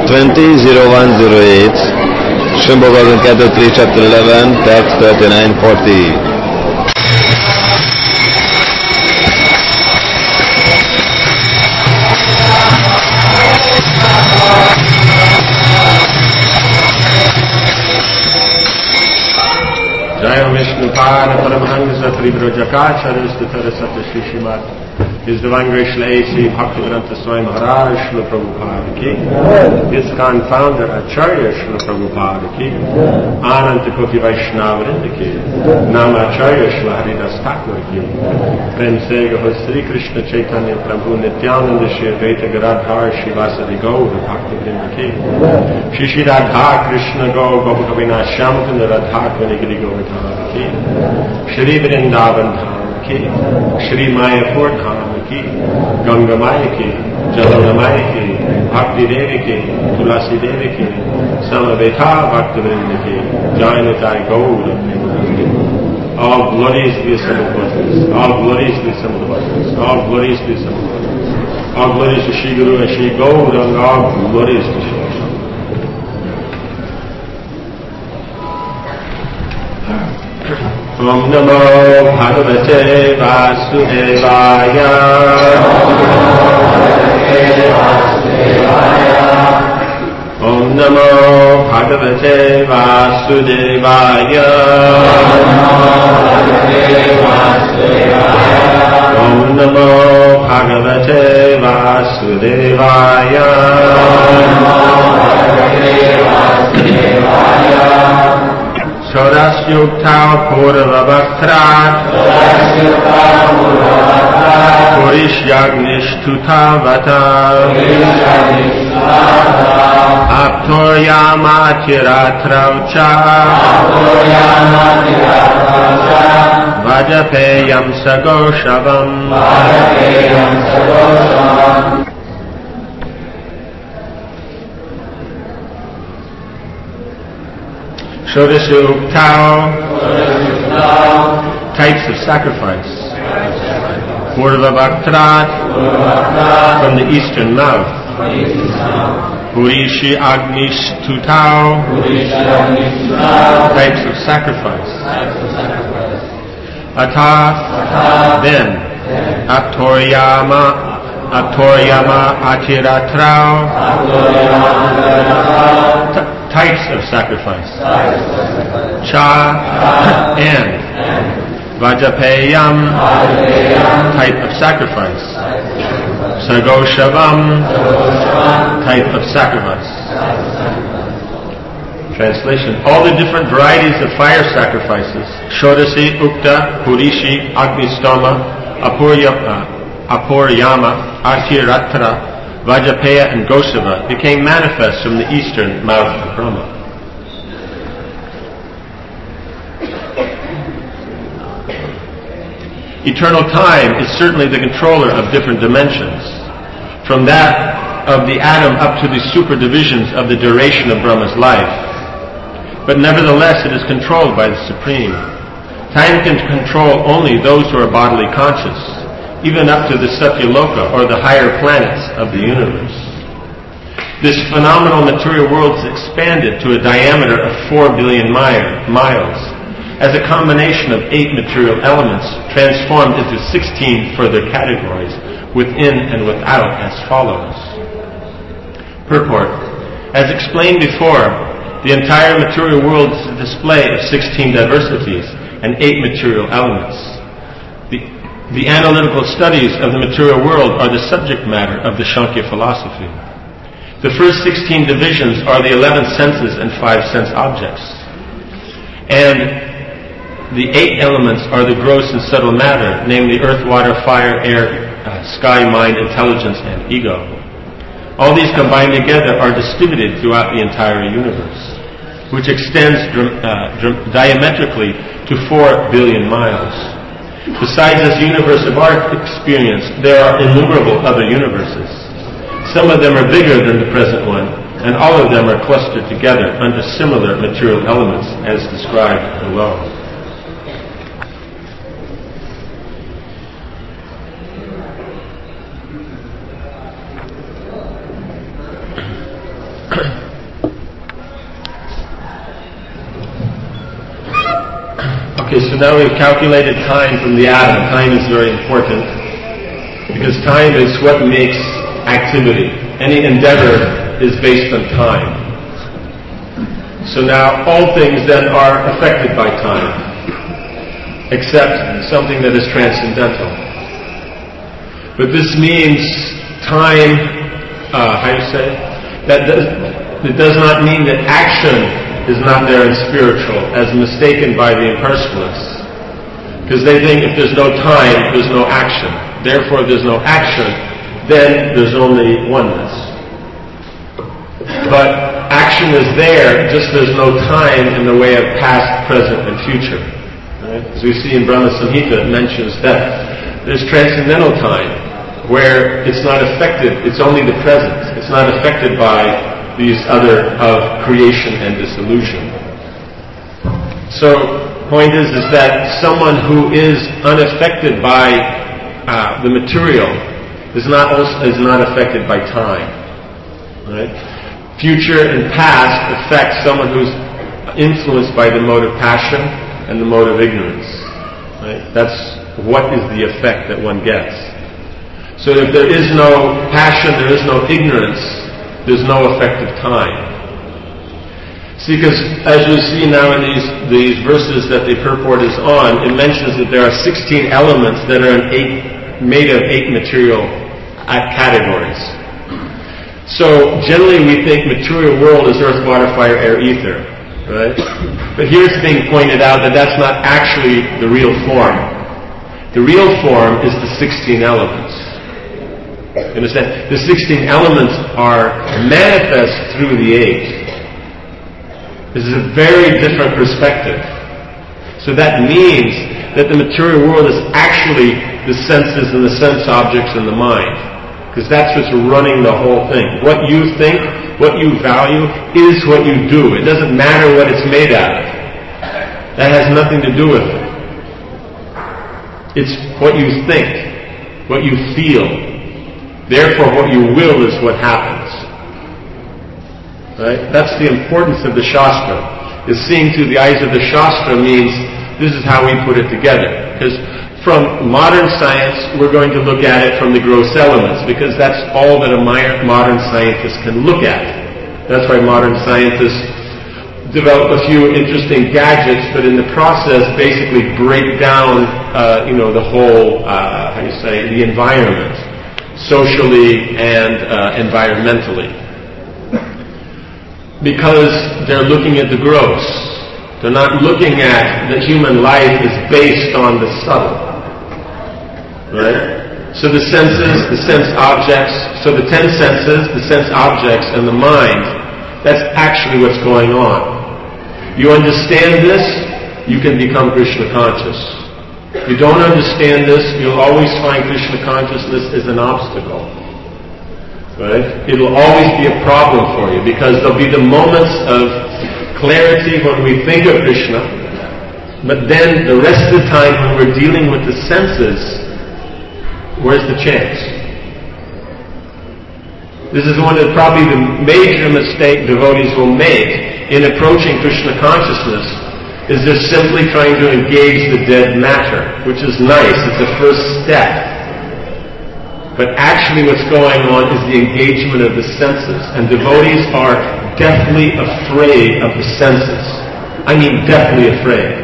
20-0108, Srimad Bhagavatam 3, chapter 11, text 39-40. Jaya Vishnu Pada Paramahansa Paribrojakacharya Stutara Satya Shri Srimad His Divine Grace Sri Bhaktivedanta Swami Maharaj Srila Prabhupada Ki ISKCON Founder Acharya Srila Prabhupada Ki Ananta Koti Vaishnavarinda Ki Nama Acharya Srila Haridas Thakur Ki Prem Sega Ho Sri Krishna Chaitanya Prabhu Nityananda Shri Advaita Gadadhar Shri Vasadi Gaur Bhaktivedanta Ki Shri Shri Radha Krishna Gaur Gopakavina Shamkanda Radha Kvanigiri Govardhana Ki Shri Vrindavan Dham Ki Shri Mayapur Dham Ki Ganga Maya Ki Jalona Maya Ki Bhakti Devi Ki Tulasi Devi Ki Samaveta Bhaktivinoda Ki Jainatai Gaur All glories be assembled ones. All glories be assembled ones. All glories be assembled ones. All glories to Shri Guru and Shri Gauranga. All glories to Shri Om Namo Bhagavate Vasudevaya. Om Namo Bhagavate Vasudevaya. Om Namo Bhagavate Vasudevaya. Shodas Yuktao Purva Bhaktrat Purish Yagnish Tutavata Aptor Yama Tiratraucha Vajapeyam Sagoshavam Shodashuktao, types of sacrifice. Purva Bhaktrat, from the eastern mouth. Purishi Agnish Tutao, types of sacrifice. Atha, then. Aptoryama Atiratrao, types of sacrifice. Cha, and. Vajapeyam, type of sacrifice. Sagoshavam, type of sacrifice. Translation. All the different varieties of fire sacrifices, Shodasi, Ukta, Purishi, Agnistoma, Apuryama, Atiratra, Vajapeya and Gosava became manifest from the eastern mouth of Brahma. Eternal time is certainly the controller of different dimensions, from that of the atom up to the super divisions of the duration of Brahma's life. But nevertheless it is controlled by the Supreme. Time can control only those who are bodily conscious, even up to the Satyaloka, or the higher planets of the universe. This phenomenal material world is expanded to a diameter of 4 billion miles, as a combination of 8 material elements transformed into 16 further categories, within and without, as follows. Purport. As explained before, the entire material world is a display of 16 diversities and 8 material elements. The analytical studies of the material world are the subject matter of the Sankhya philosophy. The first 16 divisions are the 11 senses and 5 sense objects. And the 8 elements are the gross and subtle matter, namely earth, water, fire, air, sky, mind, intelligence, and ego. All these combined together are distributed throughout the entire universe, which extends diametrically to 4 billion miles. Besides this universe of our experience, there are innumerable other universes. Some of them are bigger than the present one, and all of them are clustered together under similar material elements as described below. Okay, so now we've calculated time from the atom. Time is very important because time is what makes activity. Any endeavor is based on time. So now all things then are affected by time, except something that is transcendental. But this means time, it does not mean that action is not there in spiritual, as mistaken by the impersonalists. Because they think if there's no time, there's no action. Therefore, if there's no action, then there's only oneness. But action is there, just there's no time in the way of past, present, and future. Right? As we see in Brahma Samhita, it mentions that there's transcendental time, where it's not affected, it's only the present. It's not affected by these other of creation and dissolution. So, point is that someone who is unaffected by the material is not affected by time. Right? Future and past affect someone who's influenced by the mode of passion and the mode of ignorance. Right? That's what is the effect that one gets. So if there is no passion, there is no ignorance, there's no effect of time. See, because as you see now in these verses that the purport is on, it mentions that there are 16 elements that are made of 8 material categories. So generally we think material world is earth, water, fire, air, ether. Right? But here it's being pointed out that that's not actually the real form. The real form is the 16 elements. You understand? The 16 elements are manifest through the 8. This is a very different perspective. So that means that the material world is actually the senses and the sense objects and the mind. Because that's what's running the whole thing. What you think, what you value, is what you do. It doesn't matter what it's made out of. That has nothing to do with it. It's what you think, what you feel. Therefore, what you will is what happens. Right? That's the importance of the Shastra. Is seeing through the eyes of the Shastra means this is how we put it together. Because from modern science, we're going to look at it from the gross elements, because that's all that a modern scientist can look at. That's why modern scientists develop a few interesting gadgets, but in the process basically break down, the whole, the environment. Socially and environmentally. Because they're looking at the gross. They're not looking at that human life is based on the subtle. Right? So the senses, the sense objects, so the 10 senses, the sense objects, and the mind, that's actually what's going on. You understand this, you can become Krishna conscious. If you don't understand this, you'll always find Krishna consciousness as an obstacle. Right? It'll always be a problem for you, because there'll be the moments of clarity when we think of Krishna, but then the rest of the time when we're dealing with the senses, where's the chance? This is one of probably the major mistake devotees will make in approaching Krishna consciousness, is they're simply trying to engage the dead matter, which is nice, it's the first step. But actually what's going on is the engagement of the senses, and devotees are deathly afraid of the senses. I mean deathly afraid.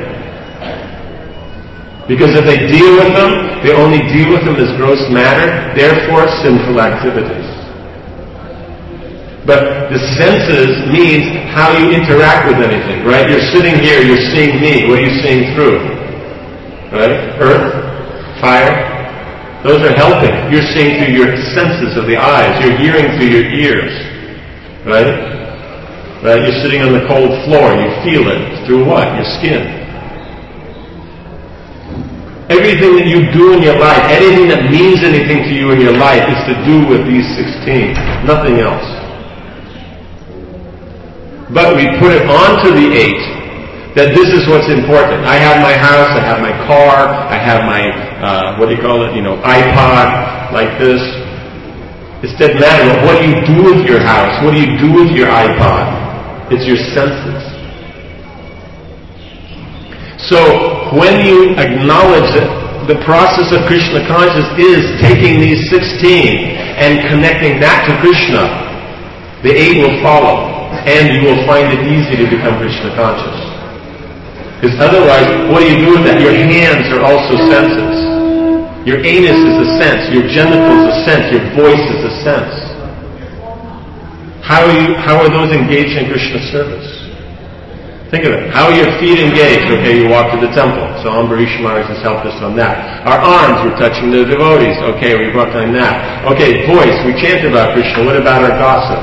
Because if they deal with them, they only deal with them as gross matter, therefore sinful activities. But the senses means how you interact with anything, right? You're sitting here, you're seeing me. What are you seeing through? Right? Earth, fire. Those are helping. You're seeing through your senses of the eyes. You're hearing through your ears. Right? Right? You're sitting on the cold floor. You feel it. Through what? Your skin. Everything that you do in your life, anything that means anything to you in your life is to do with these 16. Nothing else. But we put it onto the 8 that this is what's important. I have my house, I have my car, I have my, iPod, like this. It doesn't matter. What do you do with your house? What do you do with your iPod? It's your senses. So, when you acknowledge that the process of Krishna consciousness is taking these 16 and connecting that to Krishna, the 8 will follow, and you will find it easy to become Krishna conscious. Because otherwise, what do you do with that? Your hands are also senses. Your anus is a sense. Your genitals a sense. Your voice is a sense. How are those engaged in Krishna service? Think of it. How are your feet engaged? Okay, you walk to the temple. So Ambarish Maharaj has helped us on that. Our arms, we're touching the devotees. Okay, we've worked on that. Okay, voice, we chant about Krishna. What about our gossip?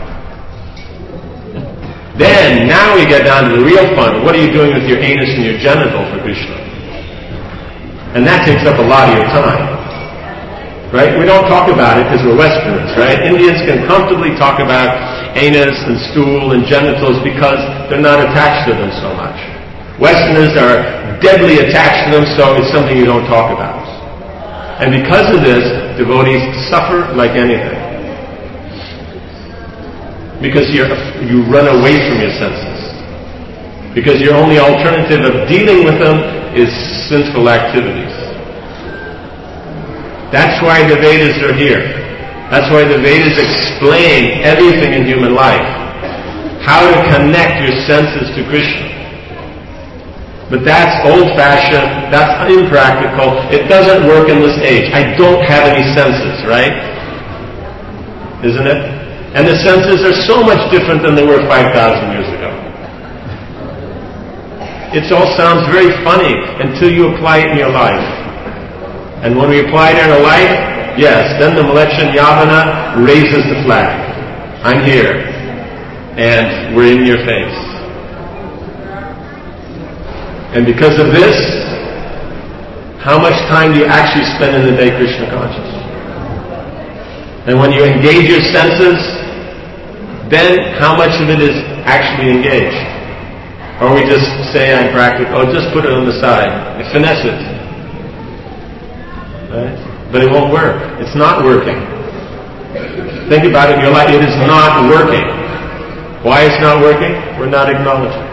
Then, now we get down to the real fun. What are you doing with your anus and your genital for Krishna? And that takes up a lot of your time. Right? We don't talk about it because we're Westerners, right? Indians can comfortably talk about anus and stool and genitals because they're not attached to them so much. Westerners are deadly attached to them, so it's something you don't talk about. And because of this, devotees suffer like anything. Because you run away from your senses. Because your only alternative of dealing with them is sinful activities. That's why the Vedas are here. That's why the Vedas explain everything in human life. How to connect your senses to Krishna. But that's old-fashioned, that's impractical, it doesn't work in this age. I don't have any senses, right? Isn't it? And the senses are so much different than they were 5,000 years ago. It all sounds very funny until you apply it in your life. And when we apply it in our life, yes, then the Mlechan Yavana raises the flag. I'm here. And we're in your face. And because of this, how much time do you actually spend in the day Krishna conscious? And when you engage your senses, then how much of it is actually engaged? Or we just say, I'm practical, just put it on the side, finesse it. Right? But it won't work. It's not working. Think about it in your life. It is not working. Why it's not working? We're not acknowledging.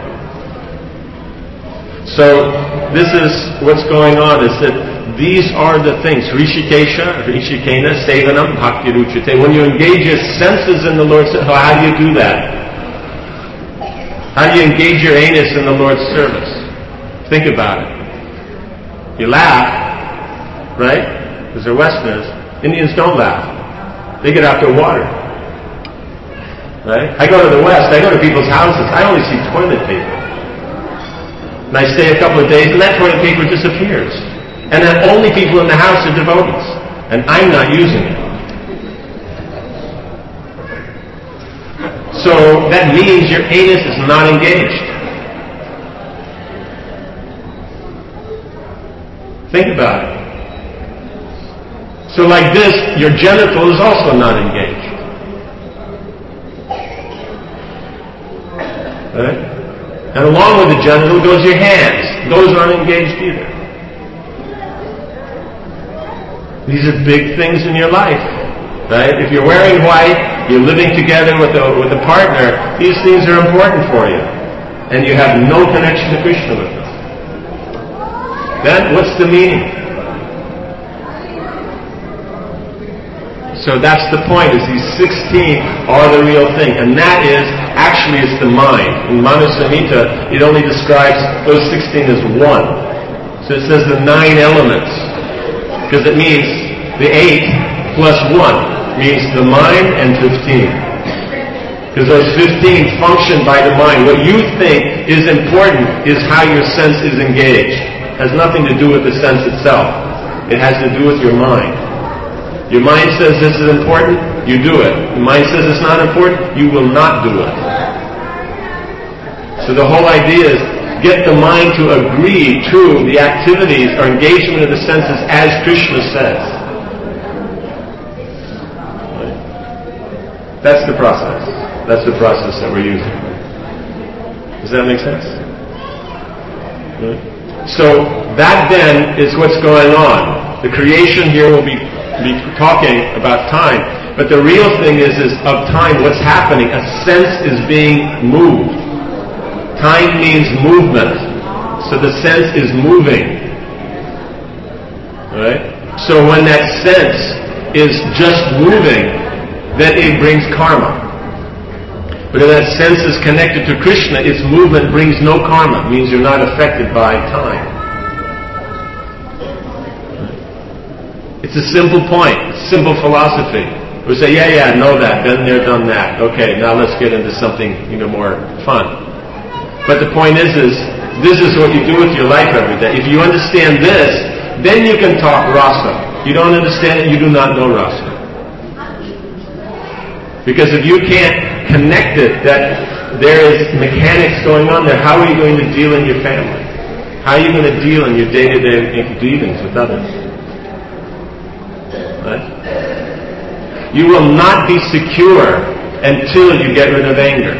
So this is what's going on, is that these are the things. Rishikena, Sevanam, Bhakti Ruchite. When you engage your senses in the Lord's service, how do you do that? How do you engage your anus in the Lord's service? Think about it. You laugh. Right? Because they're Westerners. Indians don't laugh. They get out their water. Right? I go to the West, I go to people's houses, I only see toilet paper. And I stay a couple of days, and that toilet paper disappears. And then only people in the house are devotees. And I'm not using it. So that means your anus is not engaged. Think about it. So like this, your genital is also not engaged. Right? And along with the genital goes your hands. Those aren't engaged either. These are big things in your life. Right? If you're wearing white, you're living together with a partner, these things are important for you. And you have no connection to Krishna with them. Then what's the meaning? So that's the point, is these 16 are the real thing. And that is, actually it's the mind. In Manu Samhita, it only describes those 16 as one. So it says the 9 elements. Because it means the 8 plus 1 means the mind and 15. Because those 15 function by the mind. What you think is important is how your sense is engaged. It has nothing to do with the sense itself. It has to do with your mind. Your mind says this is important, you do it. Your mind says it's not important, you will not do it. So the whole idea is get the mind to agree to the activities or engagement of the senses as Krishna says. That's the process. That's the process that we're using. Does that make sense? So that then is what's going on. The creation here will be talking about time, but the real thing is of time, what's happening. A sense is being moved. Time means movement. So the sense is moving. Right? So when that sense is just moving, then it brings karma. But if that sense is connected to Krishna, its movement brings no karma. It means you're not affected by time. It's a simple point, simple philosophy. We say, yeah, know that, been there, done that. Okay, now let's get into something more fun. But the point is this is what you do with your life every day. If you understand this, then you can talk rasa. You don't understand it, you do not know rasa. Because if you can't connect it, that there is mechanics going on there, how are you going to deal in your family? How are you going to deal in your day-to-day dealings with others? Right? You will not be secure until you get rid of anger.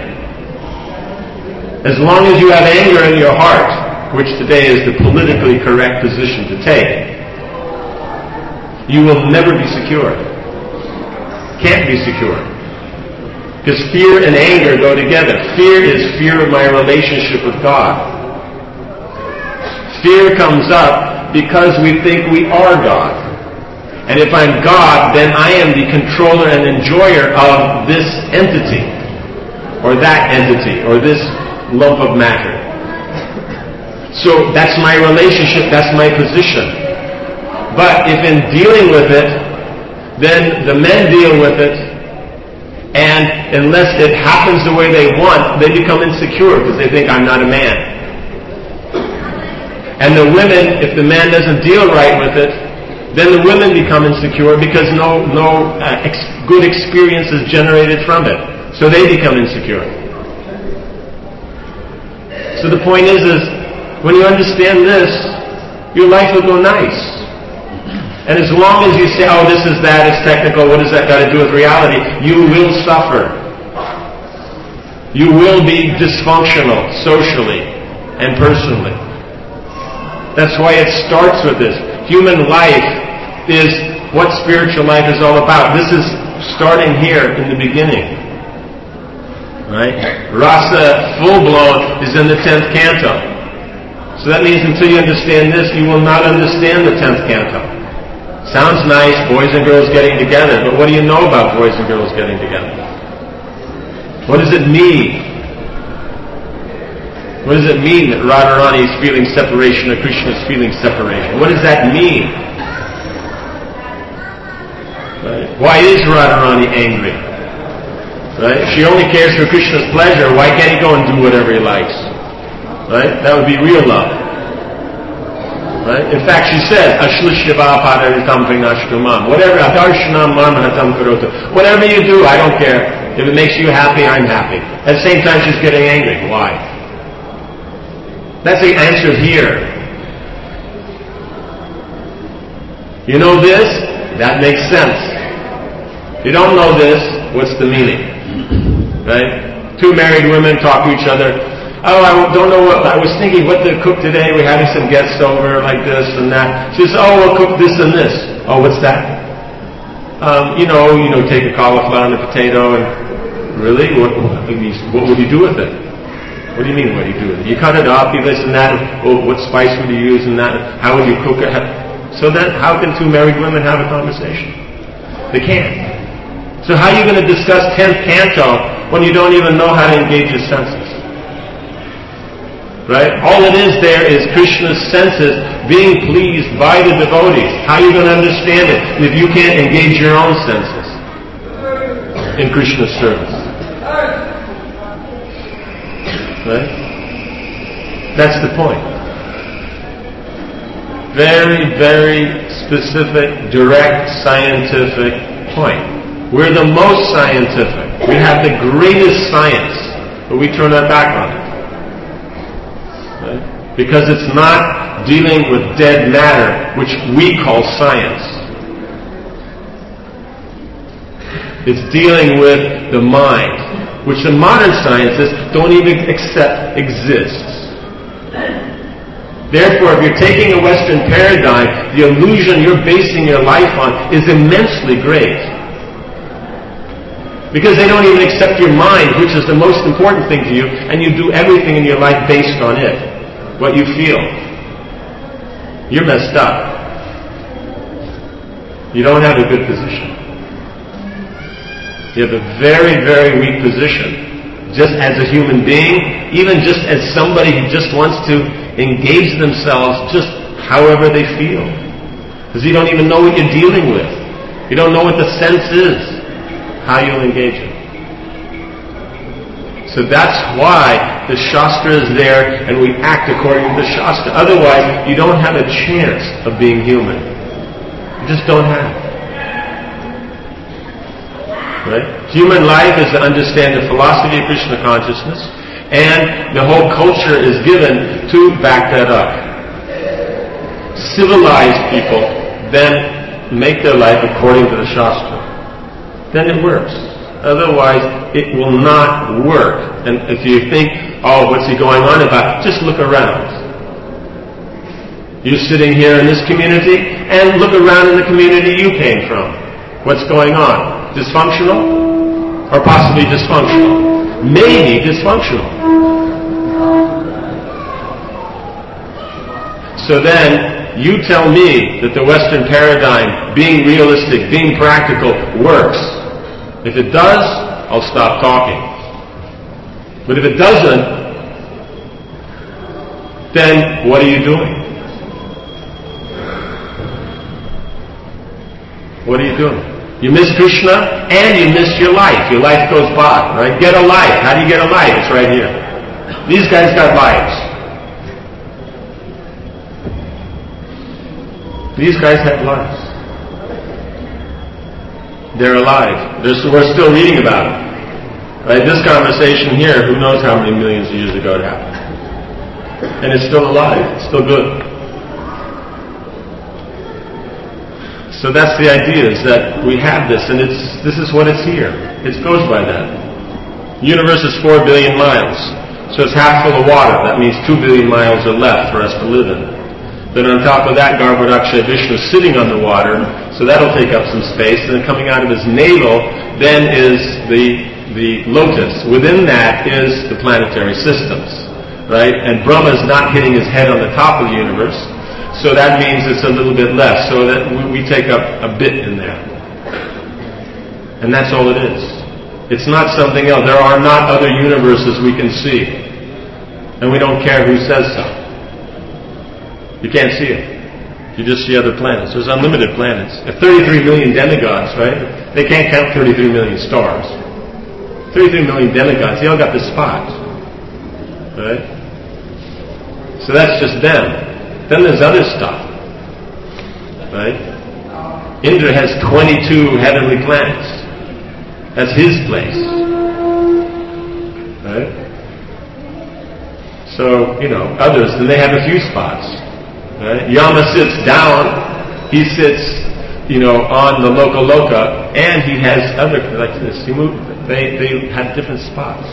As long as you have anger in your heart, which today is the politically correct position to take, you will never be secure. Can't be secure. Because fear and anger go together. Fear is fear of my relationship with God. Fear comes up because we think we are God. And if I'm God, then I am the controller and enjoyer of this entity, or that entity, or this lump of matter. So that's my relationship, that's my position. But if in dealing with it, then the men deal with it, and unless it happens the way they want, they become insecure because they think I'm not a man. And the women, if the man doesn't deal right with it, then the women become insecure because no good experience is generated from it. So they become insecure. So the point is when you understand this, your life will go nice. And as long as you say, oh, this is that, it's technical, what does that got to do with reality? You will suffer. You will be dysfunctional socially and personally. That's why it starts with this. Human life is what spiritual life is all about. This is starting here in the beginning. Right? Rasa, full-blown, is in the 10th canto. So that means until you understand this, you will not understand the 10th canto. Sounds nice, boys and girls getting together, but what do you know about boys and girls getting together? What does it mean? What does it mean that Radharani is feeling separation or Krishna is feeling separation? What does that mean? Right? Why is Radharani angry? Right? If she only cares for Krishna's pleasure, why can't he go and do whatever he likes? Right? That would be real love. Right? In fact, she says, Ashlishyava padaritam vinashtumam. Whatever you do, I don't care. If it makes you happy, I'm happy. At the same time, she's getting angry. Why? That's the answer here. You know this? That makes sense. If you don't know this, what's the meaning? Right? Two married women talk to each other. Oh, I don't know what, I was thinking what to cook today. We're having some guests over like this and that. She says, oh, we'll cook this and this. Oh, what's that? Take a cauliflower and a potato and really? What would you do with it? What do you mean, what do you do with it? You cut it up, you this and that. Oh, what spice would you use and that? How would you cook it? So then, how can two married women have a conversation? They can't. So how are you going to discuss 10th canto when you don't even know how to engage your senses? Right? All it is there is Krishna's senses being pleased by the devotees. How are you going to understand it if you can't engage your own senses in Krishna's service? Right? That's the point. Very, very specific, direct, scientific point. We're the most scientific. We have the greatest science, but we turn our back on it. Because it's not dealing with dead matter, which we call science. It's dealing with the mind, which the modern scientists don't even accept exists. Therefore, if you're taking a Western paradigm, the illusion you're basing your life on is immensely great. Because they don't even accept your mind, which is the most important thing to you, and you do everything in your life based on it. what you feel, you're messed up. You don't have a good position. You have a very, very weak position. Just as a human being, even just as somebody who just wants to engage themselves just however they feel. Because you don't even know what you're dealing with. You don't know what the sense is, how you'll engage it. So that's why the Shastra is there and we act according to the Shastra. Otherwise, you don't have a chance of being human. You just don't have. Right? Human life is to understand the philosophy of Krishna consciousness, and the whole culture is given to back that up. Civilized people then make their life according to the Shastra. Then it works. Otherwise, it will not work. And if you think, oh, what's he going on about? Just look around. You're sitting here in this community, and look around in the community you came from. What's going on? Dysfunctional? Or possibly dysfunctional? Maybe dysfunctional. So then, you tell me that the Western paradigm, being realistic, being practical, works. If it does, I'll stop talking. But if it doesn't, then what are you doing? What are you doing? You miss Krishna and you miss your life. Your life goes by, right? Get a life. How do you get a life? It's right here. These guys got lives. These guys have lives. They're alive. We're still reading about it. Right? This conversation here, who knows how many millions of years ago it happened. And it's still alive. It's still good. So that's the idea, is that we have this, and this is what it's here. It goes by that. The universe is 4 billion miles. So it's half full of water. That means 2 billion miles are left for us to live in. Then on top of that, Garbhodaksha Vishnu is sitting on the water, so that'll take up some space. And then coming out of his navel, then is the lotus. Within that is the planetary systems, right? And Brahma's not hitting his head on the top of the universe, so that means it's a little bit less. So that we take up a bit in there, and that's all it is. It's not something else. There are not other universes we can see, and we don't care who says so. You can't see it. You just see other planets. There's unlimited planets. There are 33 million demigods, right? They can't count 33 million stars. 33 million demigods. They all got this spot. Right? So that's just them. Then there's other stuff. Right? Indra has 22 heavenly planets. That's his place. Right? So, others, then they have a few spots. Right? Yama sits down, he sits, on the Loka, and he has other, like this, they have different spots.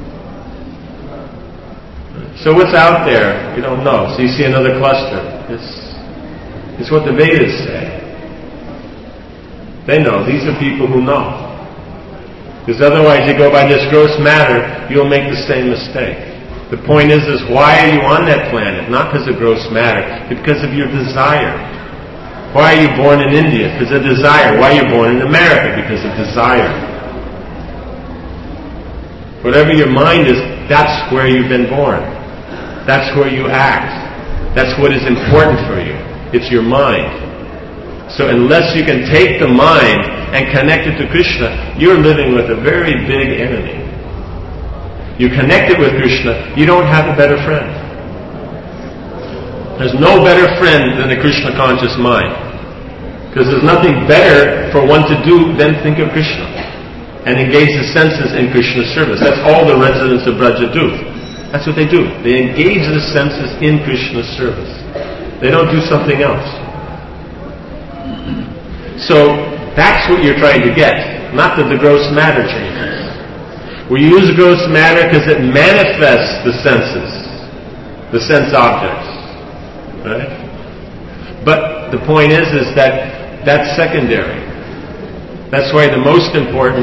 So what's out there? You don't know. So you see another cluster. It's what the Vedas say. They know. These are people who know. Because otherwise you go by this gross matter, you'll make the same mistake. The point is why are you on that planet? Not because of gross matter, but because of your desire. Why are you born in India? Because of desire. Why are you born in America? Because of desire. Whatever your mind is, that's where you've been born. That's where you act. That's what is important for you. It's your mind. So unless you can take the mind and connect it to Krishna, you're living with a very big enemy. You connect it with Krishna, you don't have a better friend. There's no better friend than a Krishna conscious mind. Because there's nothing better for one to do than think of Krishna and engage the senses in Krishna's service. That's all the residents of Braja do. That's what they do. They engage the senses in Krishna's service. They don't do something else. So that's what you're trying to get. Not that the gross matter changes. We use gross matter because it manifests the senses, the sense objects, right? But the point is that that's secondary. That's why the most important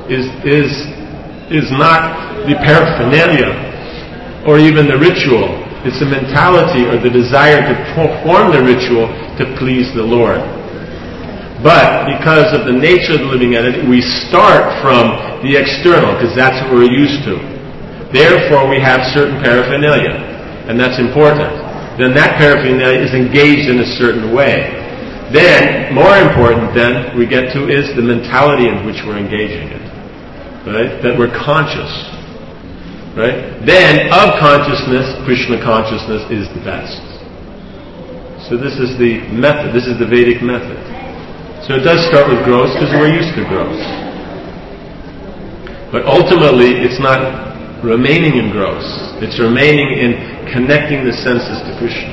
is not the paraphernalia or even the ritual. It's the mentality or the desire to perform the ritual to please the Lord. But because of the nature of the living entity, we start from the external, because that's what we're used to. Therefore, we have certain paraphernalia, and that's important. Then that paraphernalia is engaged in a certain way. Then, more important then, we get to is the mentality in which we're engaging it. Right? That we're conscious. Right? Then, of consciousness, Krishna consciousness is the best. So this is the method. This is the Vedic method. So it does start with gross because we're used to gross. But ultimately, it's not remaining in gross. It's remaining in connecting the senses to Krishna.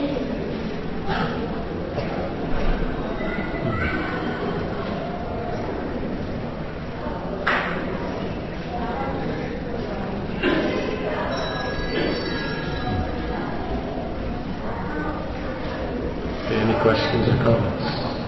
Any questions or comments?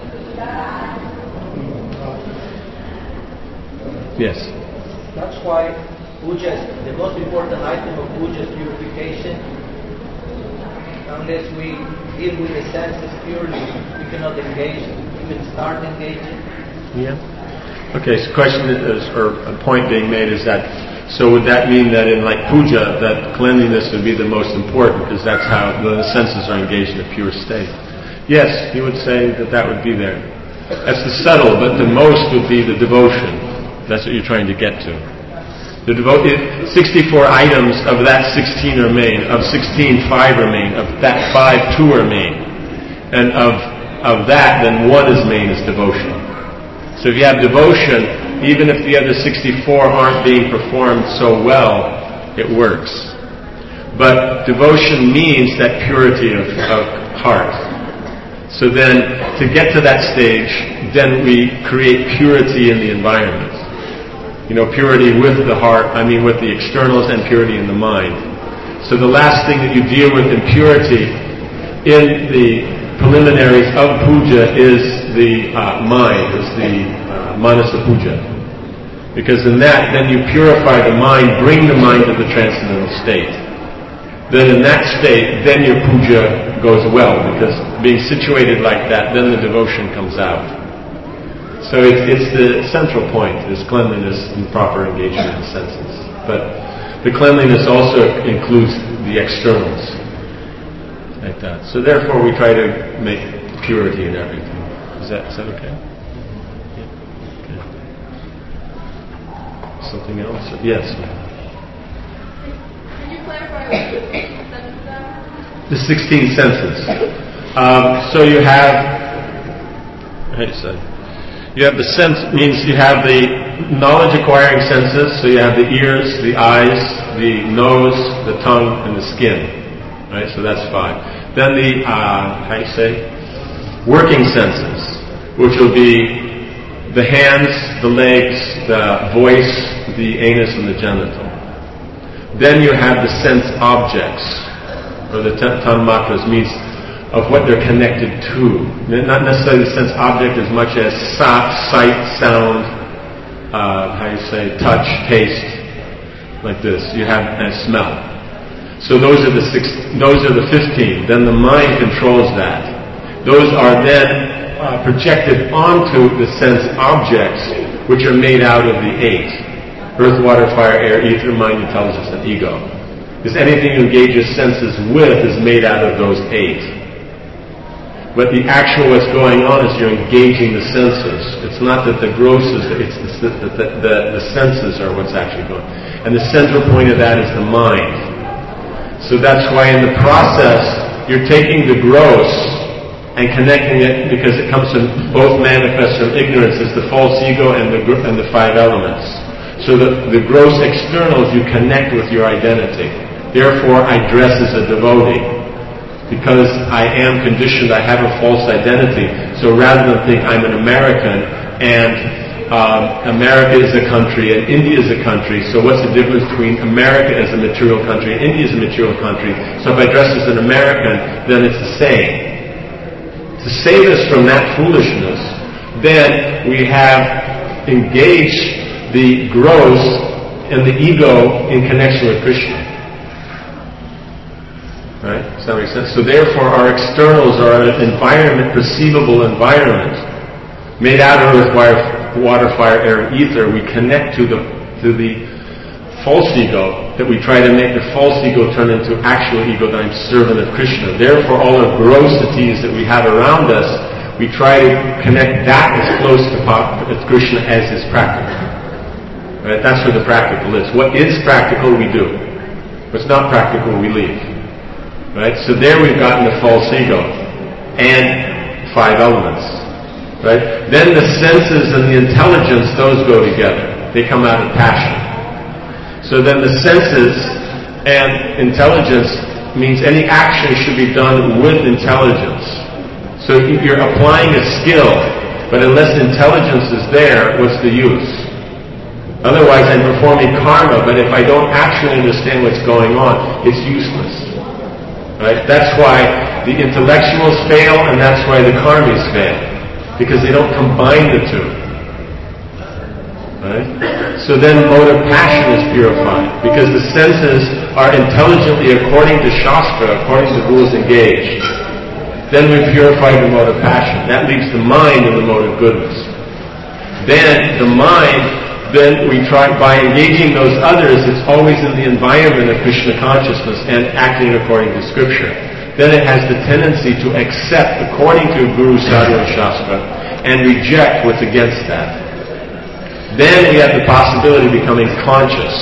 Yes. That's why puja, the most important item of puja is purification. Unless we deal with the senses purely, we cannot engage, even start engaging. Yeah. Okay, so question is, or a point being made is that, so would that mean that in like puja, that cleanliness would be the most important because that's how the senses are engaged in a pure state? Yes, you would say that that would be there. That's the subtle, but the most would be the devotion. That's what you're trying to get to. The 64 items of that 16 remain, of 16, 5 remain, of that 5, 2 remain. And of that, then one is main is devotion. So if you have devotion, even if the other 64 aren't being performed so well, it works. But devotion means that purity of heart. So then, to get to that stage, then we create purity in the environment. You know, purity with the heart, with the externals, and purity in the mind. So the last thing that you deal with in purity in the preliminaries of puja is the mind, is the manasa puja. Because in that, then you purify the mind, bring the mind to the transcendental state. Then in that state, then your puja goes well, because being situated like that, then the devotion comes out. So it's the central point, is cleanliness and proper engagement in the senses. But the cleanliness also includes the externals, like that. So therefore we try to make purity in everything. Is that okay? Yeah. Okay. Something else? Yes. Can you clarify what the 16 senses are? The 16 senses. So you have... How do you say? You have the sense, means you have the knowledge acquiring senses, so you have the ears, the eyes, the nose, the tongue, and the skin. Right, so that's 5. Then the, working senses, which will be the hands, the legs, the voice, the anus, and the genital. Then you have the sense objects, or the tanmatras, means of what they're connected to. Not necessarily the sense object as much as sight, sound, touch, taste, like this. You have smell. So those are the 15. Then the mind controls that. Those are then projected onto the sense objects, which are made out of the 8. Earth, water, fire, air, ether, mind, intelligence, and ego. Because anything you engage your senses with is made out of those 8. But the actual what's going on is you're engaging the senses. It's not that the gross is, it's the senses are what's actually going on. And the central point of that is the mind. So that's why in the process, you're taking the gross and connecting it, because it comes from both manifests from ignorance, is the false ego and the 5 elements. So the gross externals you connect with your identity. Therefore, I dress as a devotee. Because I am conditioned, I have a false identity. So rather than think I'm an American, and America is a country, and India is a country, so what's the difference between America as a material country and India as a material country? So if I dress as an American, then it's the same. To save us from that foolishness, then we have engaged the gross and the ego in connection with Krishna. Right? Does that make sense? So therefore our externals are an environment, perceivable environment, made out of earth, water, fire, air, and ether. We connect to the false ego, that we try to make the false ego turn into actual ego, that I'm servant of Krishna. Therefore all the grossities that we have around us, we try to connect that as close to Krishna as is practical. Right? That's where the practical is. What is practical, we do. What's not practical, we leave. Right? So there we've gotten the false ego and 5 elements. Right? Then the senses and the intelligence, those go together. They come out of passion. So then the senses and intelligence means any action should be done with intelligence. So you're applying a skill, but unless intelligence is there, what's the use? Otherwise I'm performing karma, but if I don't actually understand what's going on, it's useless. Right? That's why the intellectuals fail, and that's why the karmis fail. Because they don't combine the two. Right? So then mode of passion is purified, because the senses are intelligently, according to Shastra, according to rules engaged. Then we purify the mode of passion. That leaves the mind in the mode of goodness. Then the mind, then we try, by engaging those others, it's always in the environment of Krishna consciousness and acting according to Scripture. Then it has the tendency to accept according to Guru, Sadhu, and Shastra, and reject what's against that. Then we have the possibility of becoming conscious.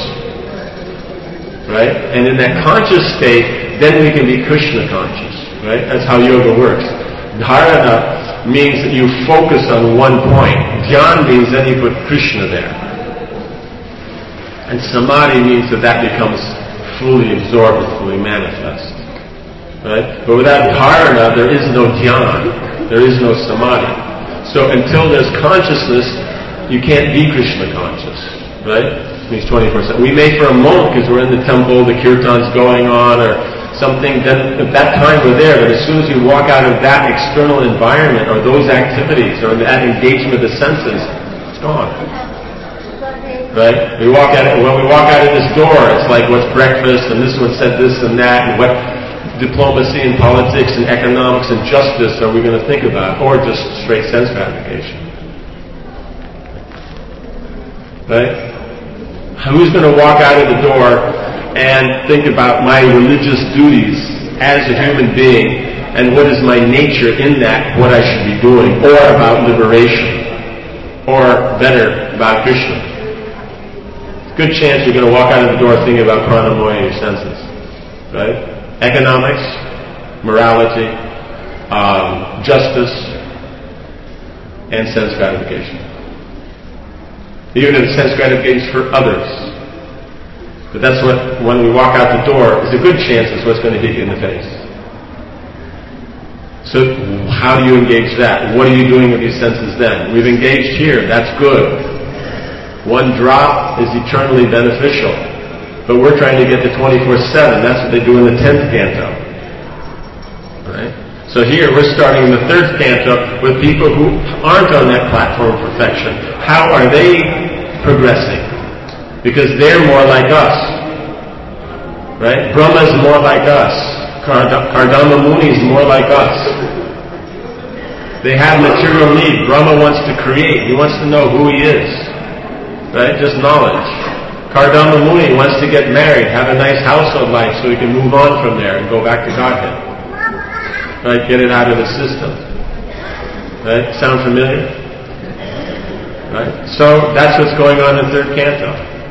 Right? And in that conscious state, then we can be Krishna conscious. Right? That's how yoga works. Dharana means that you focus on one point. Dhyan means then you put Krishna there. And Samadhi means that becomes fully absorbed and fully manifest. Right? But without Dharana, there is no Dhyan. There is no Samadhi. So until there's consciousness, you can't be Krishna conscious, right? It means 24/7. We may for a moment, because we're in the temple, the kirtan's going on, or something, then at that time we're there, but as soon as you walk out of that external environment, or those activities, or that engagement of the senses, it's gone. Right? When we walk out of this door, it's like, what's breakfast, and this one said this and that, and what diplomacy and politics and economics and justice are we going to think about, or just straight sense gratification. Right? Who's going to walk out of the door and think about my religious duties as a human being, and what is my nature in that, what I should be doing, or about liberation, or better, about Krishna? Good chance you're going to walk out of the door thinking about pranamoya, your senses. Right? Economics, morality, justice, and sense gratification. Even if sense gratification is for others. But that's what, when we walk out the door, there's a good chance it's what's going to hit you in the face. So how do you engage that? What are you doing with these senses then? We've engaged here, that's good. One drop is eternally beneficial. But we're trying to get to 24/7. That's what they do in the 10th canto. Right? So here we're starting in the 3rd canto with people who aren't on that platform of perfection. How are they progressing? Because they're more like us. Right? Brahma is more like us. Kardama Muni is more like us. They have material need. Brahma wants to create. He wants to know who he is. Right? Just knowledge. Kardama Muni wants to get married, have a nice household life so he can move on from there and go back to Godhead. Right? Get it out of the system. Right? Sound familiar? Right? So that's what's going on in 3rd canto.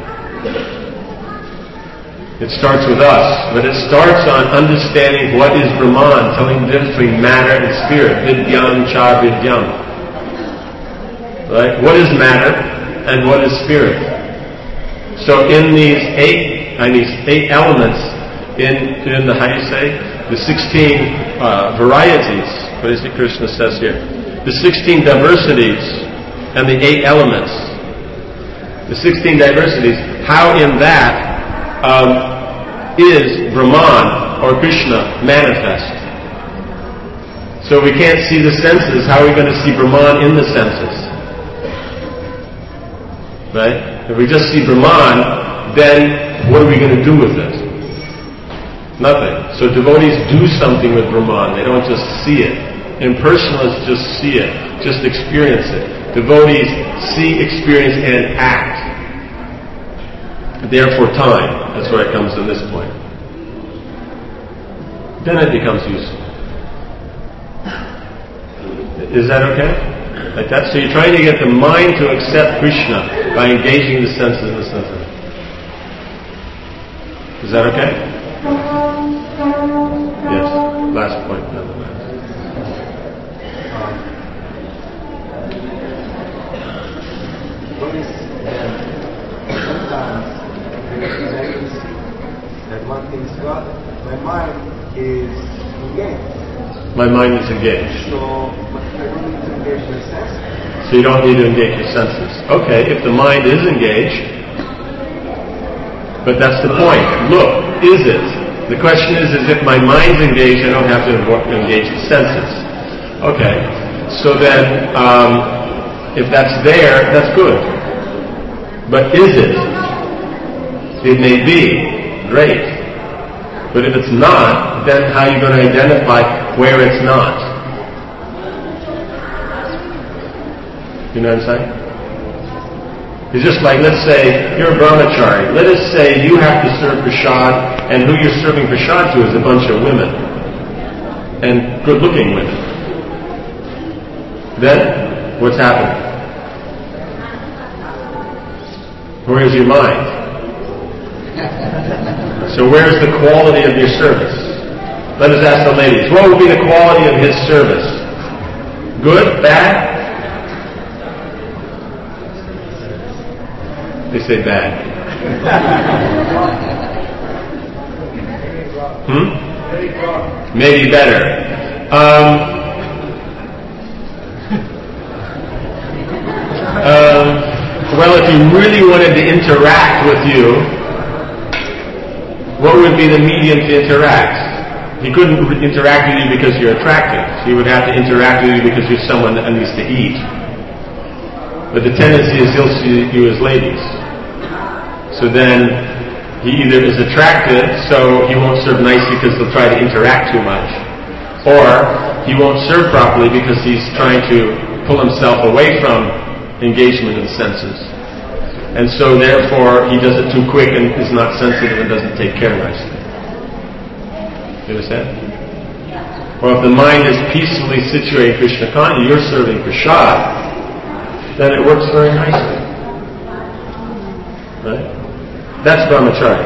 It starts with us, but it starts on understanding what is Brahman, telling the difference between matter and spirit. Vidyam cha vidyam. Right? What is matter and what is spirit? So in these 8 elements, in the, how do you say? The 16 varieties, what is it Krishna says here? The 16 diversities and the 8 elements. The 16 diversities, how in that is Brahman or Krishna manifest? So we can't see the senses, how are we going to see Brahman in the senses? Right? If we just see Brahman, then what are we going to do with it? Nothing. So devotees do something with Brahman. They don't just see it. Impersonalists just see it, just experience it. Devotees see, experience, and act. Therefore time. That's where it comes to this point. Then it becomes useful. Is that okay? Like that? So you're trying to get the mind to accept Krishna by engaging the senses in the senses. Is that okay? Yes. Last point. What is sometimes I can see that one thinks, God, my mind is engaged. My mind is engaged. So, but I don't need to engage my senses. So you don't need to engage your senses. Okay, if the mind is engaged, but that's the point. Look, is it? The question is if my mind's engaged, I don't have to engage the senses. Okay, so then, if that's there, that's good. But is it? It may be. Great. But if it's not, then how are you going to identify where it's not? You know what I'm saying? It's just like, let's say, you're a brahmachari. Let us say you have to serve prasad, and who you're serving prasad to is a bunch of women. And good-looking women. Then, what's happening? Where is your mind? So where's the quality of your service? Let us ask the ladies. What would be the quality of his service? Good? Bad? They say bad. Maybe better. Well, if he really wanted to interact with you, what would be the medium to interact? He couldn't interact with you because you're attractive. He would have to interact with you because you're someone that needs to eat. But the tendency is he'll see you as ladies. So then, he either is attractive, so he won't serve nicely because he'll try to interact too much, or he won't serve properly because he's trying to pull himself away from engagement in the senses. And so therefore he does it too quick and is not sensitive and doesn't take care nicely. You understand? Or if the mind is peacefully situated in Krishna consciousness, you're serving prasad, then it works very nicely. Right? That's brahmacharya.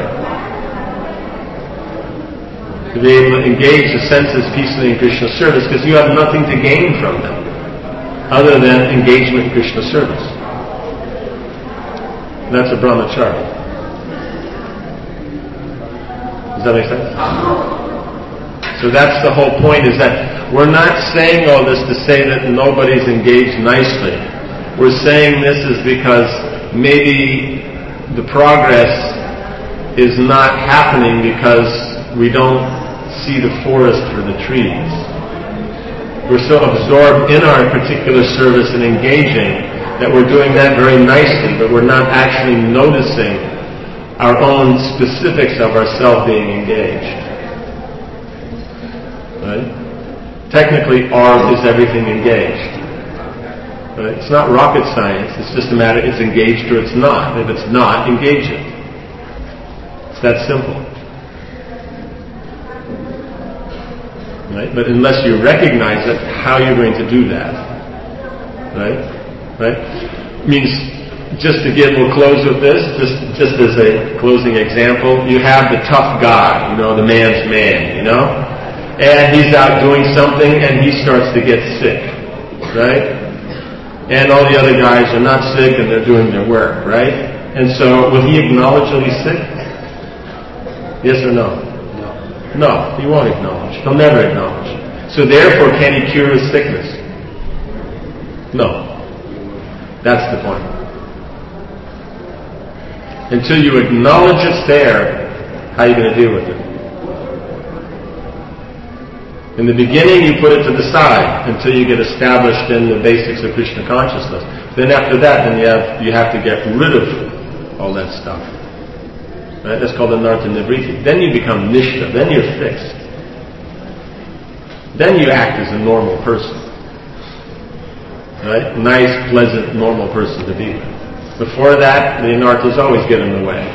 To be able to engage the senses peacefully in Krishna's service, because you have nothing to gain from them other than engagement in Krishna's service. That's a brahmacharya. Does that make sense? So that's the whole point, is that we're not saying all this to say that nobody's engaged nicely. We're saying this is because maybe the progress is not happening because we don't see the forest for the trees. We're so absorbed in our particular service and engaging that we're doing that very nicely, but we're not actually noticing our own specifics of ourselves being engaged. Right? Technically, is everything engaged. Right? It's not rocket science. It's just a matter, it's engaged or it's not. If it's not, engage it. It's that simple. Right? But unless you recognize it, how are you going to do that? Right? Right? Means, just to give, we'll close with this, just as a closing example, you have the tough guy, the man's man, and he's out doing something and he starts to get sick, right? And all the other guys are not sick and they're doing their work, right? And so, will he acknowledge that he's sick? Yes or no? No, he won't acknowledge. He'll never acknowledge. So therefore, can he cure his sickness? No. That's the point. Until you acknowledge it's there, how are you going to deal with it? In the beginning, you put it to the side until you get established in the basics of Krishna consciousness. Then after that, you have to get rid of all that stuff. Right? That's called the Narta Nivriti. Then you become Nishta. Then you're fixed. Then you act as a normal person. Right? Nice, pleasant, normal person to be with. Before that, the anarthas always get in the way.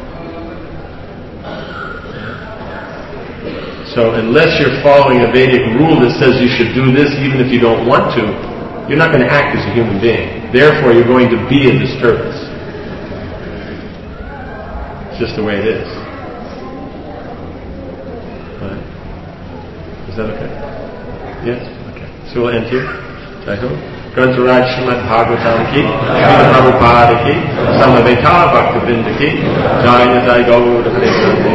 So unless you're following a Vedic rule that says you should do this even if you don't want to, you're not going to act as a human being. Therefore, you're going to be a disturbance. It's just the way it is. Right. Is that okay? Yes? Okay. So we'll end here. I hope. Grantaraj Srimad Bhagavatam ki, Srila Prabhupada ki, Samaveta Bhaktavinda ki, Jaya Jai Gaur Premanande.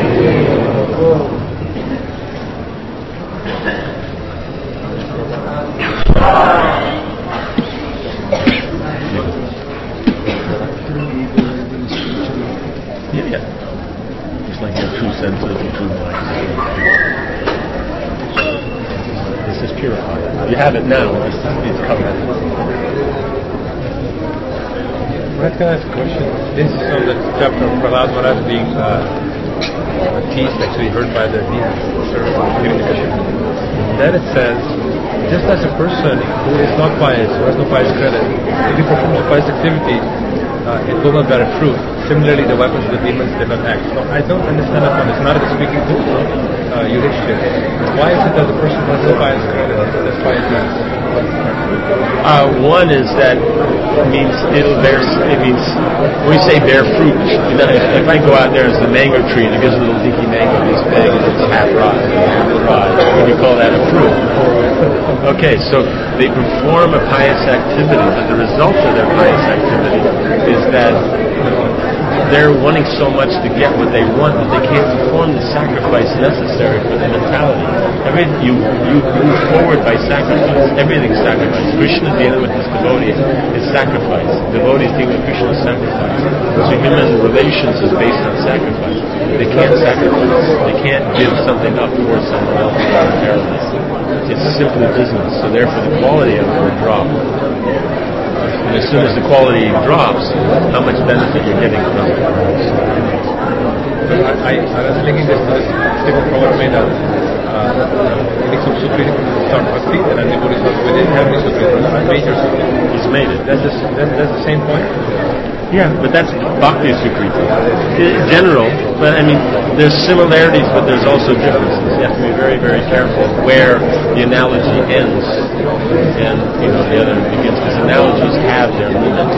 Yeah. It's like your true senses and true mind. This is purified. You have it now, it's covered. Can I ask a question? This is on the chapter of Prahlad Maharaj being teased, actually heard by the demons. Then it says, just as a person who is not pious, who has no pious credit, if he performs a pious activity, it will not bear fruit. Similarly, the weapons of the demons did not act. So I don't understand that one. It's not speaking to Yudhishthira. Why is it that the person who has no pious credit, that's why it means? One is that it means when we say bear fruit, if I go out there as the mango tree and it gives a little dinky mango this big and it's half rotten, would you call that a fruit? Okay, so they perform a pious activity, but the result of their pious activity is that they're wanting so much to get what they want that they can't perform the sacrifice necessary for the mentality. You move forward by sacrifice. Everything's sacrifice. Krishna dealing with his devotees is sacrifice. Devotees dealing with Krishna is sacrifice. So human relations is based on sacrifice. They can't sacrifice. They can't give something up for someone else voluntarily. It's simply business. So therefore the quality of it will drop. And as soon as the quality drops, how much benefit you're getting from it. I was linking this to this statement Prabhupada made out. Some Sutri start Bhakti and then the Bodhisattva within have the Sutri, major Sutri. He's made it. That's the same point? Yeah, but that's Bhakti Sukriti. General, but I mean, there's similarities, but there's also differences. You have to be very, very careful where the analogy ends and, the other begins, because analogies have their limit.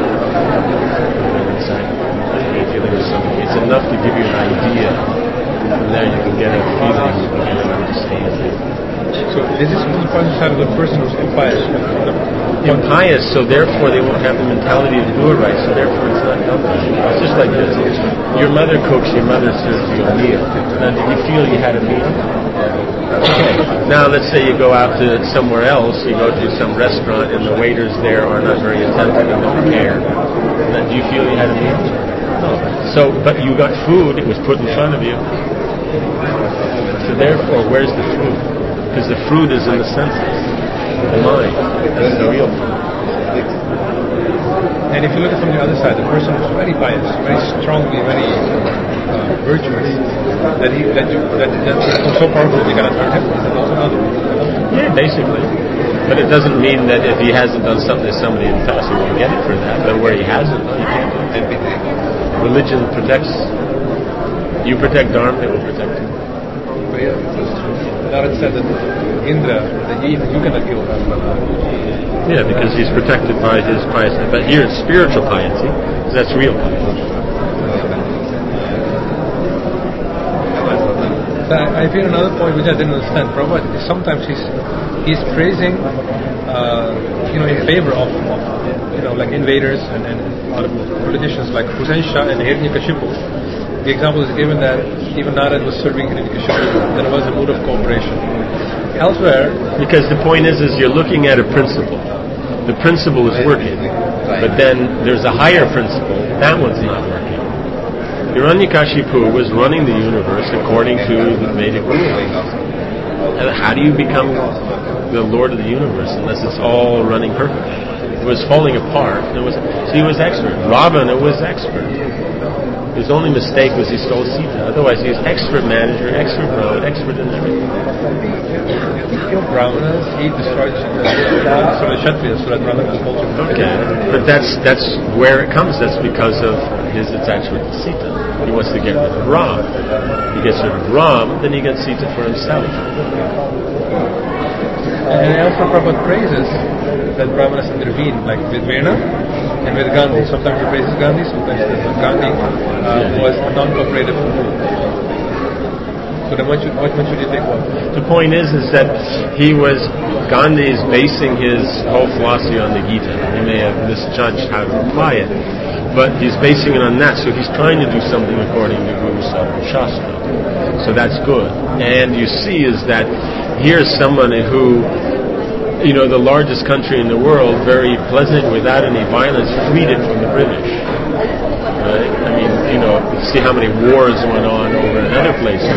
It's enough to give you an idea. From there you can get a feeling, you can get an understanding. So this is the side of the person who's impious. Impious, so therefore they won't have the mentality to do it right, so therefore it's not done right. It's just like this. Your mother cooks, your mother serves you a meal. Now, did you feel you had a meal? Okay. Now, let's say you go out to somewhere else, you go to some restaurant, and the waiters there are not very attentive and don't care. Now, do you feel you had a meal? No. So, but you got food, it was put in front of you. So therefore, where's the fruit? Because the fruit is in the senses, the mind. That's the real fruit. And if you look at from the other side, the person who's very pious, very strongly, very virtuous, that becomes so powerful you cannot hurt him. Yeah, basically. But it doesn't mean that if he hasn't done something to somebody in the past, he won't get it for that. But where he hasn't, he can't. Religion protects. You protect Dharma, they will protect you. But yeah, Narad said that Indra, that you cannot kill him. Yeah, because he's protected by his piety. But here it's spiritual piety, because that's real piety. So I feel another point which I didn't understand. Prabhupada, sometimes he's praising, in favor of like invaders and other politicians like Hussein Shah and Hiranyakashipu. The example is given that even Narad was serving Hiranyakashipu. There was a mood of cooperation. Elsewhere, because the point is you're looking at a principle. The principle is working, but then there's a higher principle. That one's not working. Hiranyakashipu was running the universe according to the Vedic rules. And how do you become the Lord of the universe unless it's all running perfectly? It was falling apart. So he was expert. Ravana was expert. His only mistake was he stole Sita. Otherwise, he was expert manager, expert Brahman, expert in everything. He killed Brahmanas, he destroyed the Kshatriyas, so that Brahmanas culture. Okay, but that's where it comes. That's because of his attachment to Sita. He wants to get rid of Ram. He gets rid of Ram, then he gets Sita for himself. And also Prabhupada praises that Brahmanas intervene, like with Virna and with Gandhi. Sometimes he praises Gandhi, sometimes he says that Gandhi was a non-cooperative move. So then what should you think? The point is that Gandhi is basing his whole philosophy on the Gita. He may have misjudged how to apply it, but he's basing it on that, so he's trying to do something according to Guru Sarva Shastra. So that's good. And you see is that here's someone who, the largest country in the world, very pleasant, without any violence, freed it from the British. Right? I mean, see how many wars went on over in other places.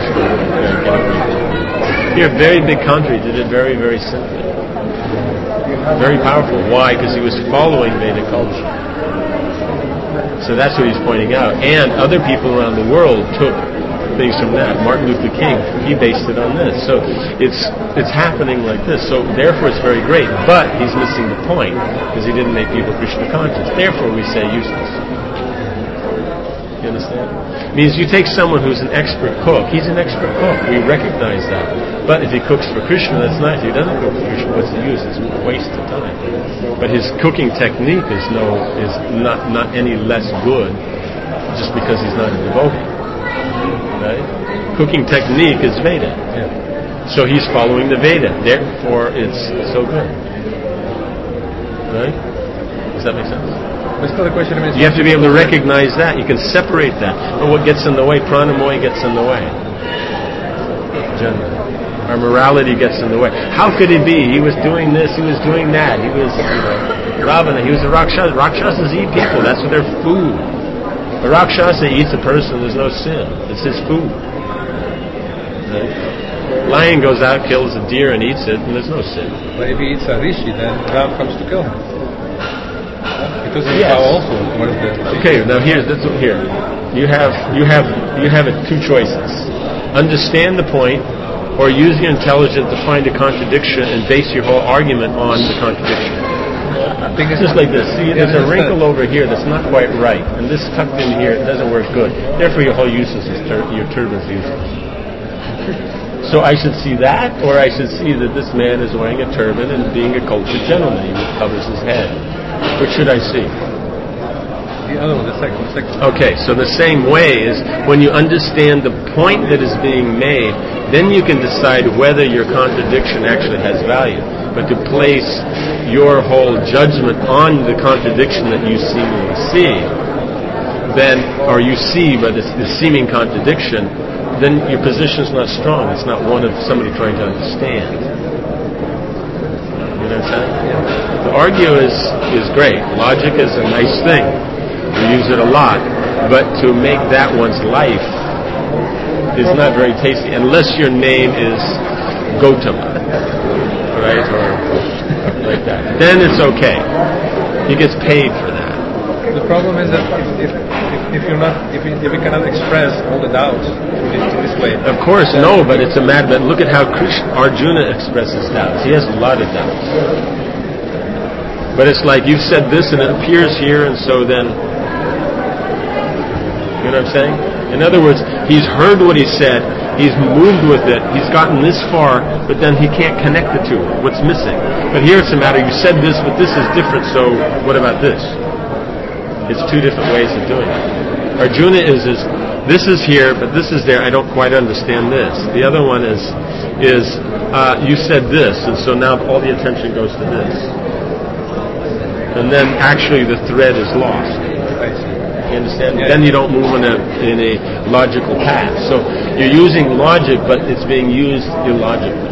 Here, very big country, did it very, very simply. Very powerful. Why? Because he was following Vedic culture. So that's what he's pointing out. And other people around the world took things from that. Martin Luther King, he based it on this. So it's happening like this. So therefore it's very great. But he's missing the point because he didn't make people Krishna conscious. Therefore we say useless. You understand? It means you take someone who's an expert cook. He's an expert cook. We recognize that. But if he cooks for Krishna, that's nice. If he doesn't cook for Krishna, what's the use? It's a waste of time. But his cooking technique is not any less good just because he's not a devotee. Right? Cooking technique is Veda. Yeah. So he's following the Veda. Therefore, it's so good. Right? Does that make sense? You have to be able to recognize that. You can separate that. But what gets in the way? Pranamoy gets in the way. Generally. Our morality gets in the way. How could he be? He was doing this, he was doing that. He was Ravana, he was a Rakshasa. Rakshasas eat people. That's their food. A Rakshasa eats a person, there's no sin. It's his food. Right? Lion goes out, kills a deer and eats it, and there's no sin. But if he eats a rishi, then Ram comes to kill him. Because yes. Also one of the... Okay, now here. You have two choices. Understand the point, or use your intelligence to find a contradiction and base your whole argument on the contradiction. It's just like this. See, there's a wrinkle over here that's not quite right, and this tucked in here, it doesn't work good. Therefore, your whole useless your turban's useless. So I should see that, or I should see that this man is wearing a turban and being a cultured gentleman. He covers his head. Which should I see? The other one, the second. Okay, so the same way is when you understand the point that is being made, then you can decide whether your contradiction actually has value. But to place your whole judgment on the contradiction that you seemingly see, or you see, but it's the seeming contradiction, then your position is not strong. It's not one of somebody trying to understand. You know what I'm saying? To argue is great. Logic is a nice thing. We use it a lot. But to make that one's life is not very tasty, unless your name is Gautama, right? Or like that. Then it's okay. He gets paid for that. The problem is that if we cannot express all the doubts in this way. Of course, no, but it's a mad. But look at how Arjuna expresses doubts. He has a lot of doubts. But it's like you've said this and it appears here, and so then, you know what I'm saying? In other words, he's heard what he said, he's moved with it, he's gotten this far, but then he can't connect the two. What's missing? But here it's a matter, you said this, but this is different, so what about this? It's two different ways of doing it. Arjuna is this is here, but this is there, I don't quite understand this. The other one is you said this, and so now all the attention goes to this. And then actually the thread is lost. You understand? Yeah. Then you don't move in a logical path. So you're using logic, but it's being used illogically.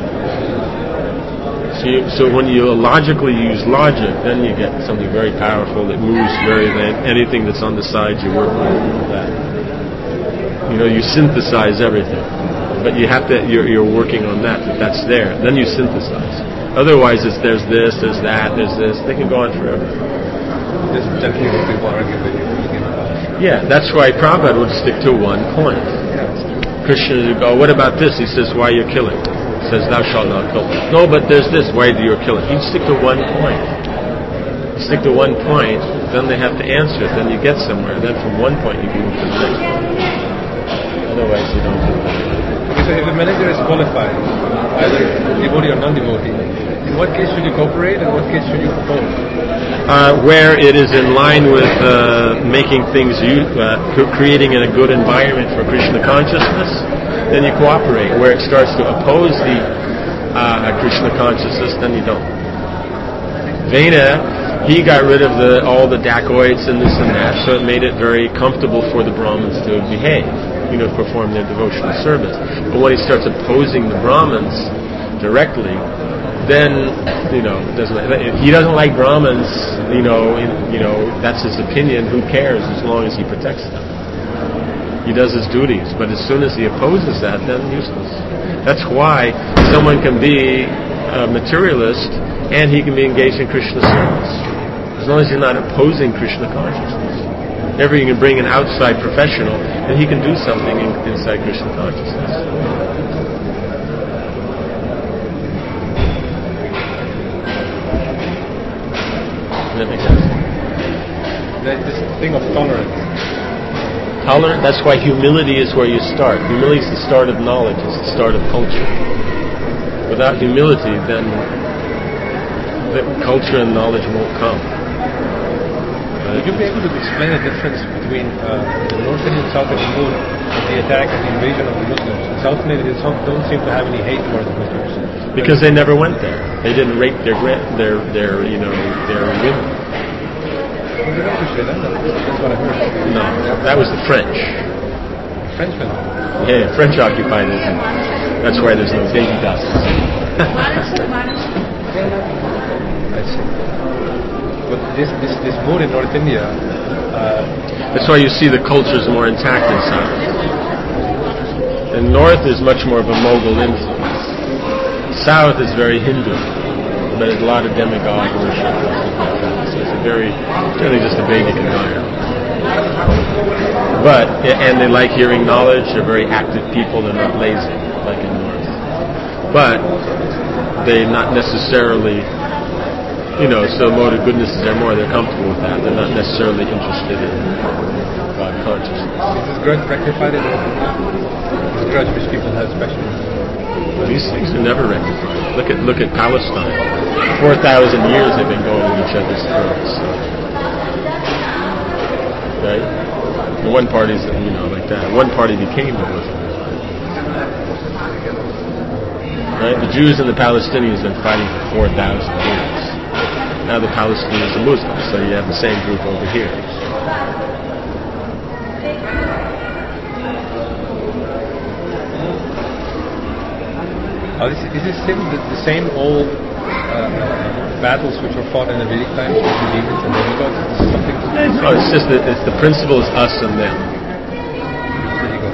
So when you illogically use logic, then you get something very powerful that moves anything that's on the side, you work with that. You synthesize everything. But you have to, you're working on that, that's there. Then you synthesize. Otherwise, there's this, there's that, there's this. They can go on forever. There's definitely what people argue with you. Yeah, that's why Prabhupada would stick to one point. Krishna would go, what about this? He says, why are you killing? He says, thou shalt not kill. No, but there's this, why do you kill? He'd stick to one point. You stick to one point, then they have to answer it, then you get somewhere. Then from one point you can move to the next point. Otherwise you don't do that. Okay, so if a manager is qualified, either devotee or non-devotee, in what case should you cooperate and what case should you oppose? Where it is in line with making things, creating a good environment for Krishna consciousness, then you cooperate. Where it starts to oppose the Krishna consciousness, then you don't. Vena, he got rid of all the dacoits and this and that, so it made it very comfortable for the Brahmins to behave, perform their devotional service. But when he starts opposing the Brahmins directly, then he doesn't like Brahmins. That's his opinion. Who cares as long as he protects them? He does his duties, but as soon as he opposes that, then useless. That's why someone can be a materialist and he can be engaged in Krishna service, as long as you're not opposing Krishna consciousness. Whenever you can bring an outside professional, and he can do something inside Krishna consciousness. Does that make sense? This thing of tolerance. That's why humility is where you start. Humility is the start of knowledge. It's the start of culture. Without humility, then the culture and knowledge won't come. Would you be able to explain the difference between the North Indian South Indian mood and the attack and the invasion of the Muslims? The South Indians don't seem to have any hate for the Muslims. Because they never went there. They didn't rape their women. Well, they don't say that. That's what I heard. No, that was the French. Frenchmen. Yeah, French occupied it. That's why there's no baby dust. I see. But this mood in North India. That's why you see the culture is more intact in South. And North is much more of a Mughal influence. South is very Hindu, but there's a lot of demigod worship. So it's really just a Vedic environment. And they like hearing knowledge. They're very active people. They're not lazy like in North. But they're not necessarily, so mode of goodness is there more. They're comfortable with that. They're not necessarily interested in God consciousness. Is this grudge rectified in North India? This grudge which people have especially. These things are never rectified. Look at Palestine. 4,000 years they've been going at each other's throats. Right? And one party's like that. One party became the Muslims. Right? The Jews and the Palestinians have been fighting for 4,000 years. Now the Palestinians are Muslims, so you have the same group over here. Is this the same old battles which were fought in the Vedic times between demons and demigods? No, it's just that the principle is us and them. There you go.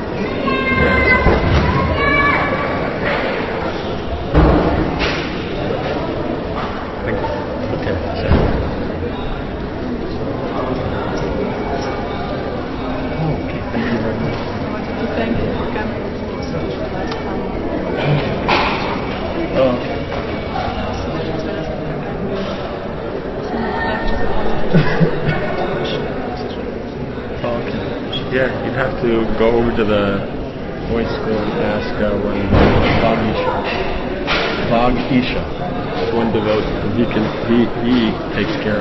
Thank you. Okay. Okay, thank you very much. Thank you for coming to such a nice time. Oh. Okay. Yeah, you'd have to go over to the voice school and ask one Bhag Isha, one devotee. He takes care of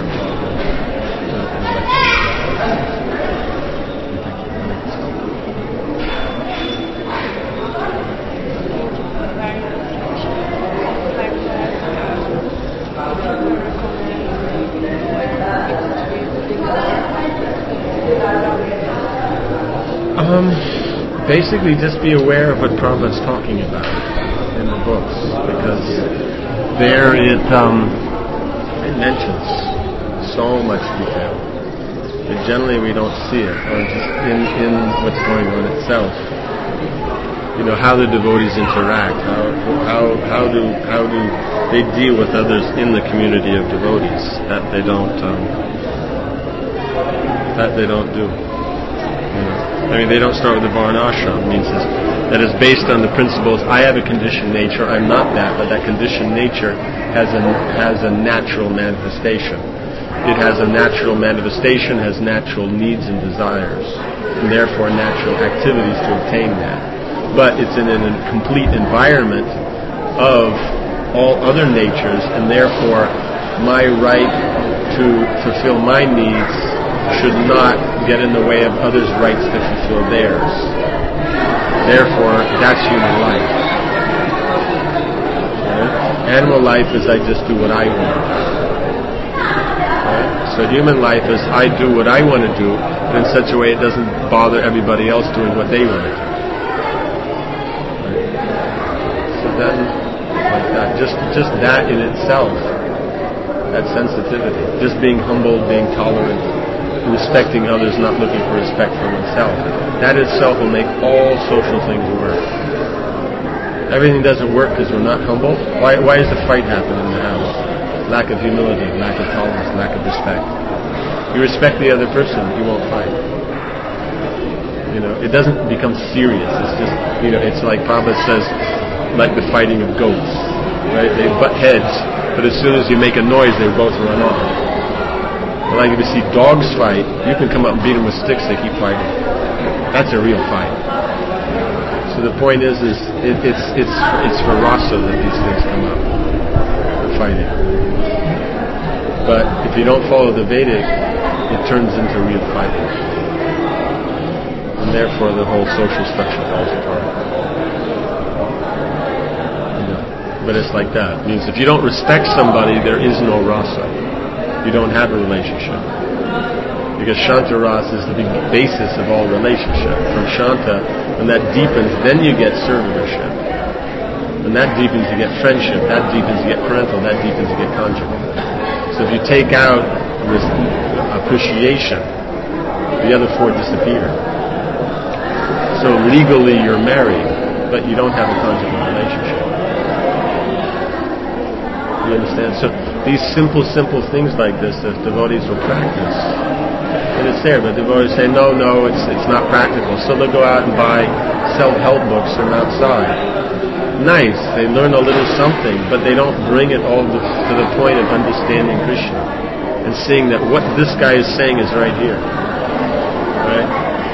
Basically, just be aware of what Prabhupada's talking about in the books, because there it mentions so much detail that generally we don't see it, or just in what's going on itself. how the devotees interact, how do they deal with others in the community of devotees that they don't do. They don't start with the Varna ashram. It means that is based on the principles. I have a conditioned nature. I'm not that, but that conditioned nature has a natural manifestation. It has a natural manifestation, has natural needs and desires, and therefore natural activities to obtain that. But it's in a complete environment of all other natures, and therefore my right to fulfill my needs should not get in the way of others' rights to fulfill theirs. Therefore, that's human life. Right? Animal life is I just do what I want. Right? So human life is I do what I want to do, but in such a way it doesn't bother everybody else doing what they want to do. Then, like that, just that in itself, that sensitivity, just being humble, being tolerant, respecting others, not looking for respect for oneself, that itself will make all social things work. Everything doesn't work because we're not humble. Why does the fight happen in the house? Lack of humility, lack of tolerance, lack of respect. You respect the other person, you won't fight. It doesn't become serious. It's just, it's like Prabhupada says, like the fighting of goats, right? They butt heads, but as soon as you make a noise, they both run off. But like if you see dogs fight, you can come up and beat them with sticks, they keep fighting. That's a real fight. So the point is it's for rasa that these things come up, the fighting. But if you don't follow the Vedic, it turns into real fighting. And therefore the whole social structure falls apart. But it's like that. It means if you don't respect somebody, there is no rasa. You don't have a relationship. Because Shanta rasa is the big basis of all relationship. From Shanta, when that deepens, then you get servitorship. When that deepens, you get friendship. That deepens, you get parental. That deepens, you get conjugal. So if you take out this appreciation, the other four disappear. So legally you're married, but you don't have a conjugal relationship. You understand? So these simple things like this, if devotees will practice, and it's there, but devotees say, no, it's not practical. So they'll go out and buy self-help books from outside. Nice, they learn a little something, but they don't bring it all to the point of understanding Krishna and seeing that what this guy is saying is right here. Right?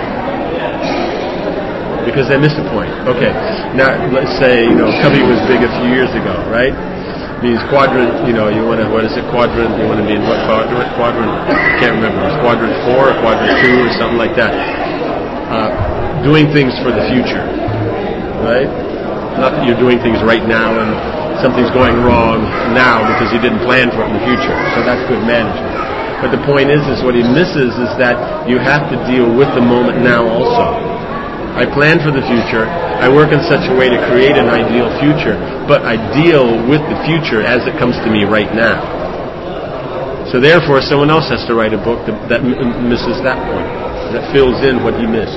Because they missed the point. Okay, now let's say, Kavi was big a few years ago, right? Means quadrant, you want to, what is it, quadrant, you want to be in what quadrant? I can't remember, it's quadrant 4 or quadrant 2 or something like that. Doing things for the future, right? Not that you're doing things right now and something's going wrong now because you didn't plan for it in the future, so that's good management. But the point is what he misses is that you have to deal with the moment now also. I plan for the future, I work in such a way to create an ideal future, but I deal with the future as it comes to me right now. So therefore, someone else has to write a book that misses that point, that fills in what he missed.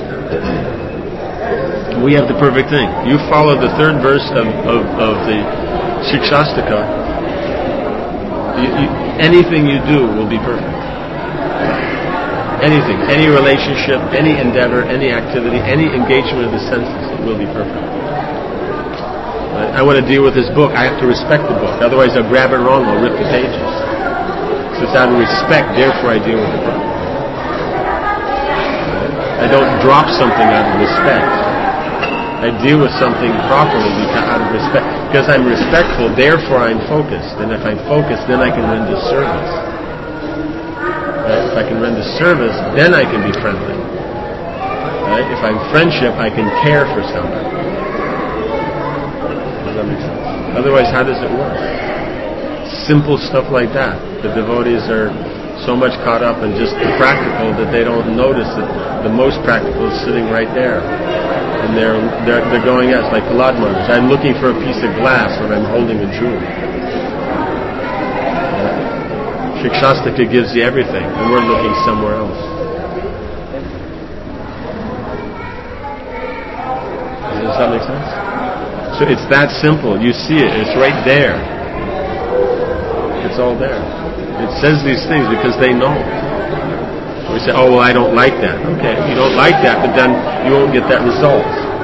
We have the perfect thing. You follow the third verse of the Shikshastaka, anything you do will be perfect. Anything, any relationship, any endeavor, any activity, any engagement of the senses, it will be perfect. I want to deal with this book, I have to respect the book. Otherwise I'll grab it wrong, I'll rip the pages. So it's out of respect, therefore I deal with the book. I don't drop something out of respect. I deal with something properly out of respect. Because I'm respectful, therefore I'm focused. And if I'm focused, then I can render service. If I can render service, then I can be friendly. Right? If I'm friendship, I can care for somebody. Does that make sense? Otherwise, how does it work? Simple stuff like that. The devotees are so much caught up in just the practical that they don't notice that the most practical is sitting right there. And they're going as like Kaladmaras. I'm looking for a piece of glass when I'm holding a jewel. Shikshastaka gives you everything, and we're looking somewhere else. Does that make sense? So it's that simple. You see it. It's right there. It's all there. It says these things because they know. We say, oh, well, I don't like that. Okay, you don't like that, but then you won't get that result.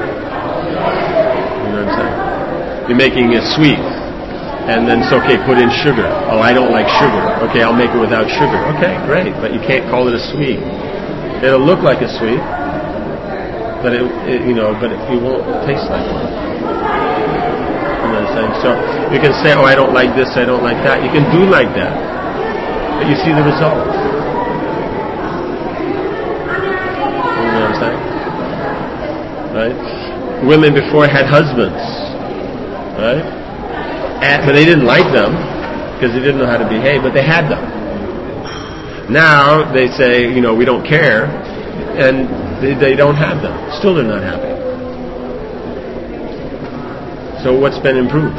You know what I'm saying? You're making it sweet. And then it's okay, put in sugar. Oh, I don't like sugar. Okay, I'll make it without sugar. Okay, great, but you can't call it a sweet. It'll look like a sweet, but it won't taste like one. You know what I'm saying? So you can say, oh, I don't like this, I don't like that. You can do like that, but you see the result. You know what I'm saying? Right? Women before had husbands, right? But they didn't like them because they didn't know how to behave, but they had them. Now they say, we don't care, and they don't have them. Still they're not happy. So what's been improved?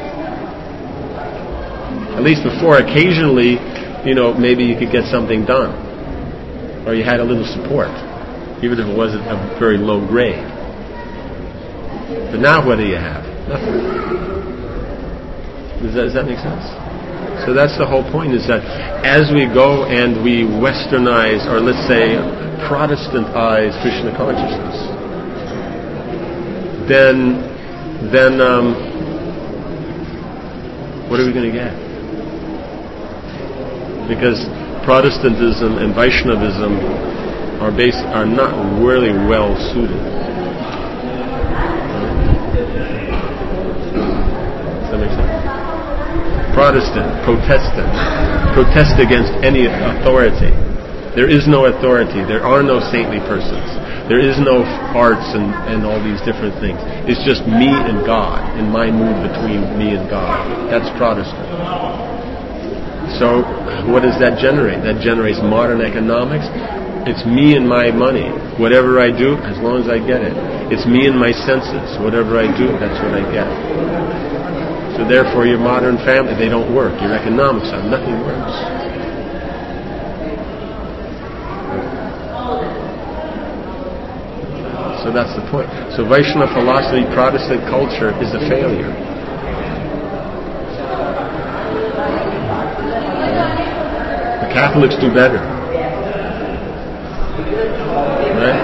At least before, occasionally, maybe you could get something done, or you had a little support, even if it wasn't a very low grade. But now what do you have? Nothing. Does that make sense? So that's the whole point, is that as we go and we westernize, or let's say Protestantize Krishna consciousness, then what are we going to get? Because Protestantism and Vaishnavism are not really well suited. Does that make sense? Protestant, protest against any authority. There is no authority. There are no saintly persons. There is no arts and all these different things. It's just me and God, and my move between me and God. That's Protestant. So what does that generate? That generates modern economics. It's me and my money. Whatever I do, as long as I get it. It's me and my senses. Whatever I do, that's what I get. So therefore your modern family, they don't work. Your economics are, nothing works. So that's the point. So Vaishnava philosophy, Protestant culture is a failure. The Catholics do better. Right?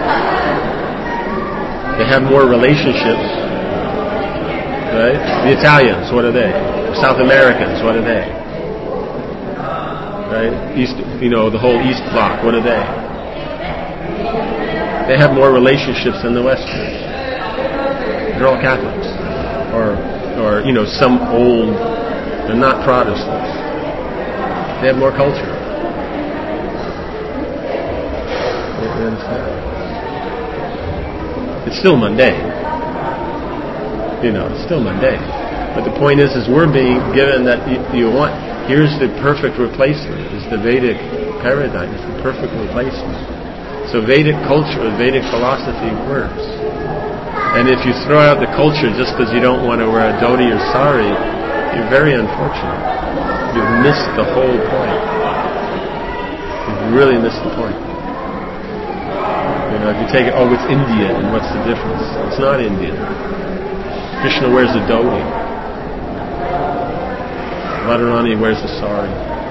They have more relationships. Right? The Italians, what are they? South Americans, what are they? Right? East, the whole East Bloc, what are they? They have more relationships than the Westerners. They're all Catholics, or some old. They're not Protestants. They have more culture. You understand? It's still mundane. It's still mundane. But the point is we're being given that here's the perfect replacement. It's the Vedic paradigm. It's the perfect replacement. So Vedic culture, Vedic philosophy works. And if you throw out the culture just because you don't want to wear a dhoti or sari, you're very unfortunate. You've missed the whole point. You've really missed the point. If you take it, it's Indian, and what's the difference? It's not Indian. Krishna wears a dhoti. Radharani wears a sari.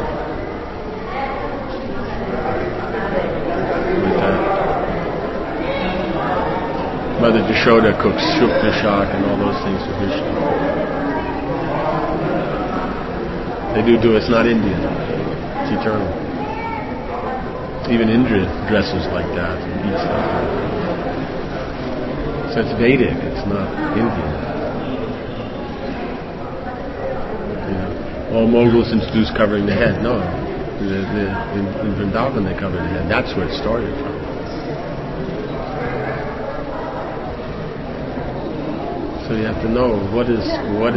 Like that. Mother Jashoda cooks Shukta Shak and all those things for Krishna. They do. It's not Indian. It's eternal. Even Indra dresses like that and eats like that. So it's Vedic. It's not Indian. All moguls introduced covering the head. No. In Vrindavan they cover the head. That's where it started from. So you have to know what is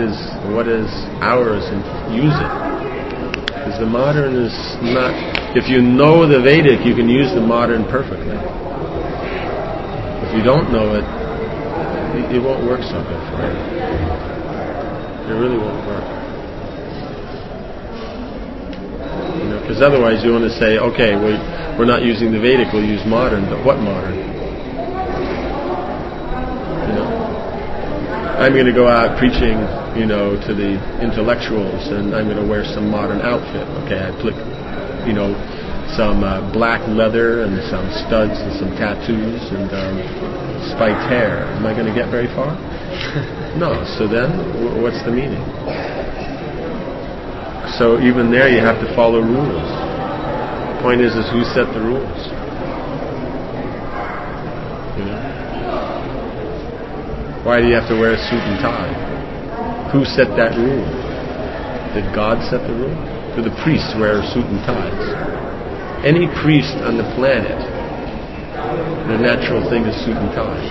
ours and use it. Because the modern is not... If you know the Vedic, you can use the modern perfectly. If you don't know it, it won't work so good for you. It really won't work. Because otherwise you want to say, okay, we're not using the Vedic, we'll use modern, but what modern? I'm going to go out preaching, to the intellectuals, and I'm going to wear some modern outfit. Okay, I put, some black leather and some studs and some tattoos and spiked hair. Am I going to get very far? No. So then, what's the meaning? So even there, you have to follow rules. The point is who set the rules? Why do you have to wear a suit and tie? Who set that rule? Did God set the rule? Do the priests wear a suit and ties? Any priest on the planet, the natural thing is suit and tie.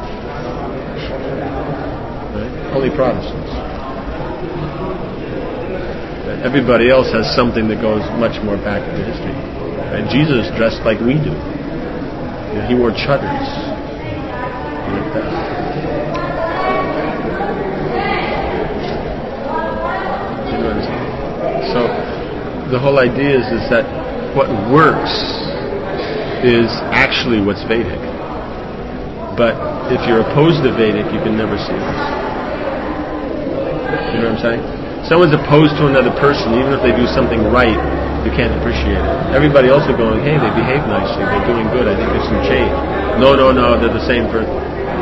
Right? Only Protestants. Everybody else has something that goes much more back into history. And Jesus dressed like we do. He wore chudders. Like that. So the whole idea is that what works is actually what's Vedic. But if you're opposed to Vedic, you can never see this. You know what I'm saying? Someone's opposed to another person, even if they do something right, you can't appreciate it. Everybody else are going, hey, they behave nicely, they're doing good, I think there's some change. No, they're the same person.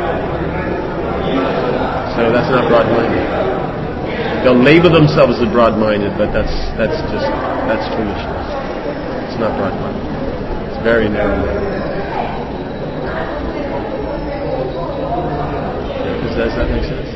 So that's not broad-minded. They'll label themselves as broad-minded, but that's foolishness. It's not broad-minded. It's very narrow-minded. Does that make sense?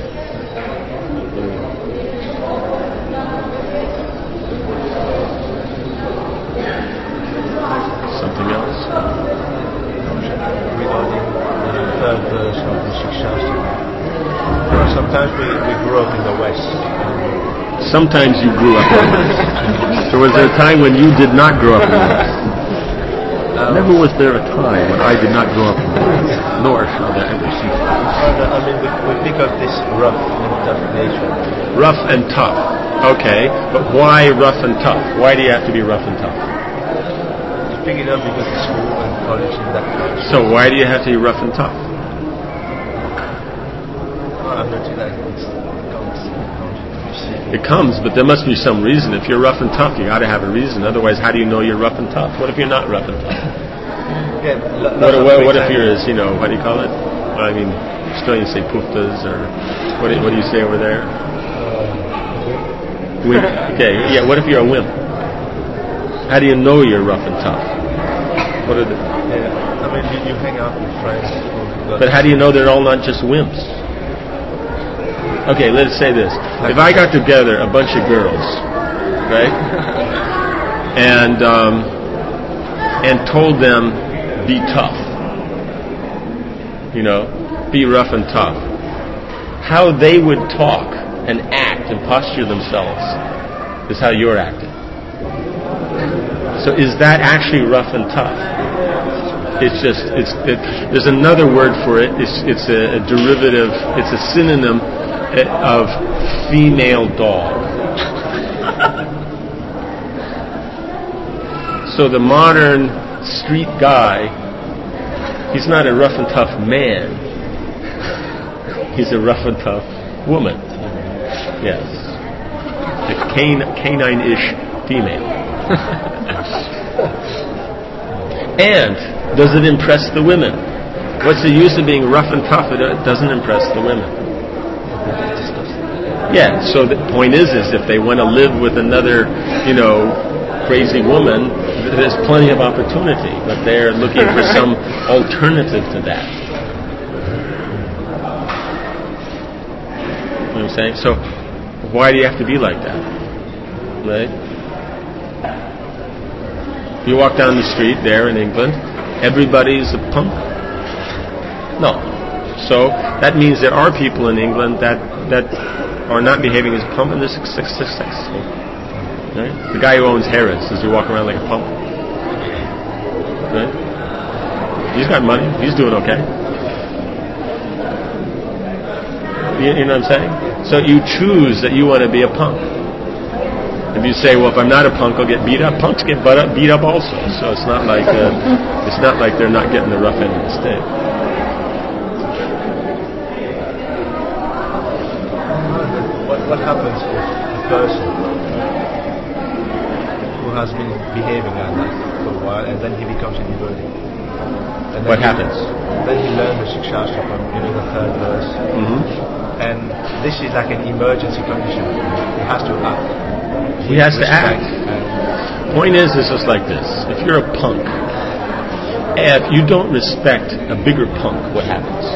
Something else? Regarding the third verse of the Shikshastra. Sometimes we grew up in the West. Sometimes you grew up in the West. So was there a time when you did not grow up in the West? Never was there a time when I did not grow up in the West, nor shall there ever see. We pick up this rough and tough nature. Rough and tough. Okay, but why rough and tough? Why do you have to be rough and tough? You pick it up because of school and college and that kind of stuff. So why do you have to be rough and tough? I'm not too that it comes, but there must be some reason. If you're rough and tough, you got to have a reason. Otherwise, how do you know you're rough and tough? What if you're not rough and tough? Yeah, what if you're, what do you call it? Well, I mean, Australians say puftas, or what do you say over there? Wimp. Okay, yeah. What if you're a wimp? How do you know you're rough and tough? What are the? Yeah, you hang out with friends. But how do you know they're all not just wimps? Okay, let's say this. If I got together a bunch of girls, right, and told them, be tough, be rough and tough, how they would talk and act and posture themselves is how you're acting. So is that actually rough and tough? There's another word for it. It's a derivative, it's a synonym of female dog. So the modern street guy, he's not a rough and tough man. He's a rough and tough woman. Yes. A canine-ish female. And does it impress the women? What's the use of being rough and tough if it doesn't impress the women? Yeah, so the point is if they want to live with another, crazy woman, there's plenty of opportunity, but they're looking for some alternative to that. You know what I'm saying? So, why do you have to be like that? Right? You walk down the street there in England, everybody's a punk? No. So, that means there are people in England that are not behaving as a pump, and they're successful. Right? The guy who owns Harrods, does he walk around like a pump? Right? He's got money. He's doing okay. You know what I'm saying? So you choose that you want to be a punk. If you say, well, if I'm not a punk, I'll get beat up. Punks get beat up also. So it's not like they're not getting the rough end of the stick. what happens if a person who has been behaving like that for a while and then he becomes a devotee? And What happens? Then he learns the Shikshastra from the third verse. And this is like an emergency condition. He has to act. He has to act. And Point is just like this. If you're a punk, if you don't respect a bigger punk, what happens?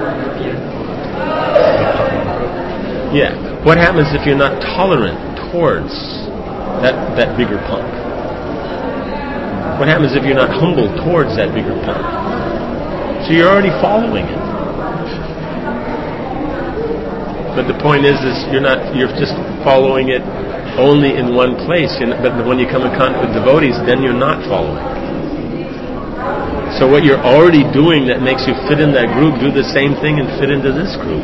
Yeah. What happens if you're not tolerant towards that bigger punk? What happens if you're not humble towards that bigger punk? So you're already following it. But the point is you're just following it only in one place. But when you come in contact with devotees, then you're not following. So what you're already doing that makes you fit in that group, do the same thing and fit into this group.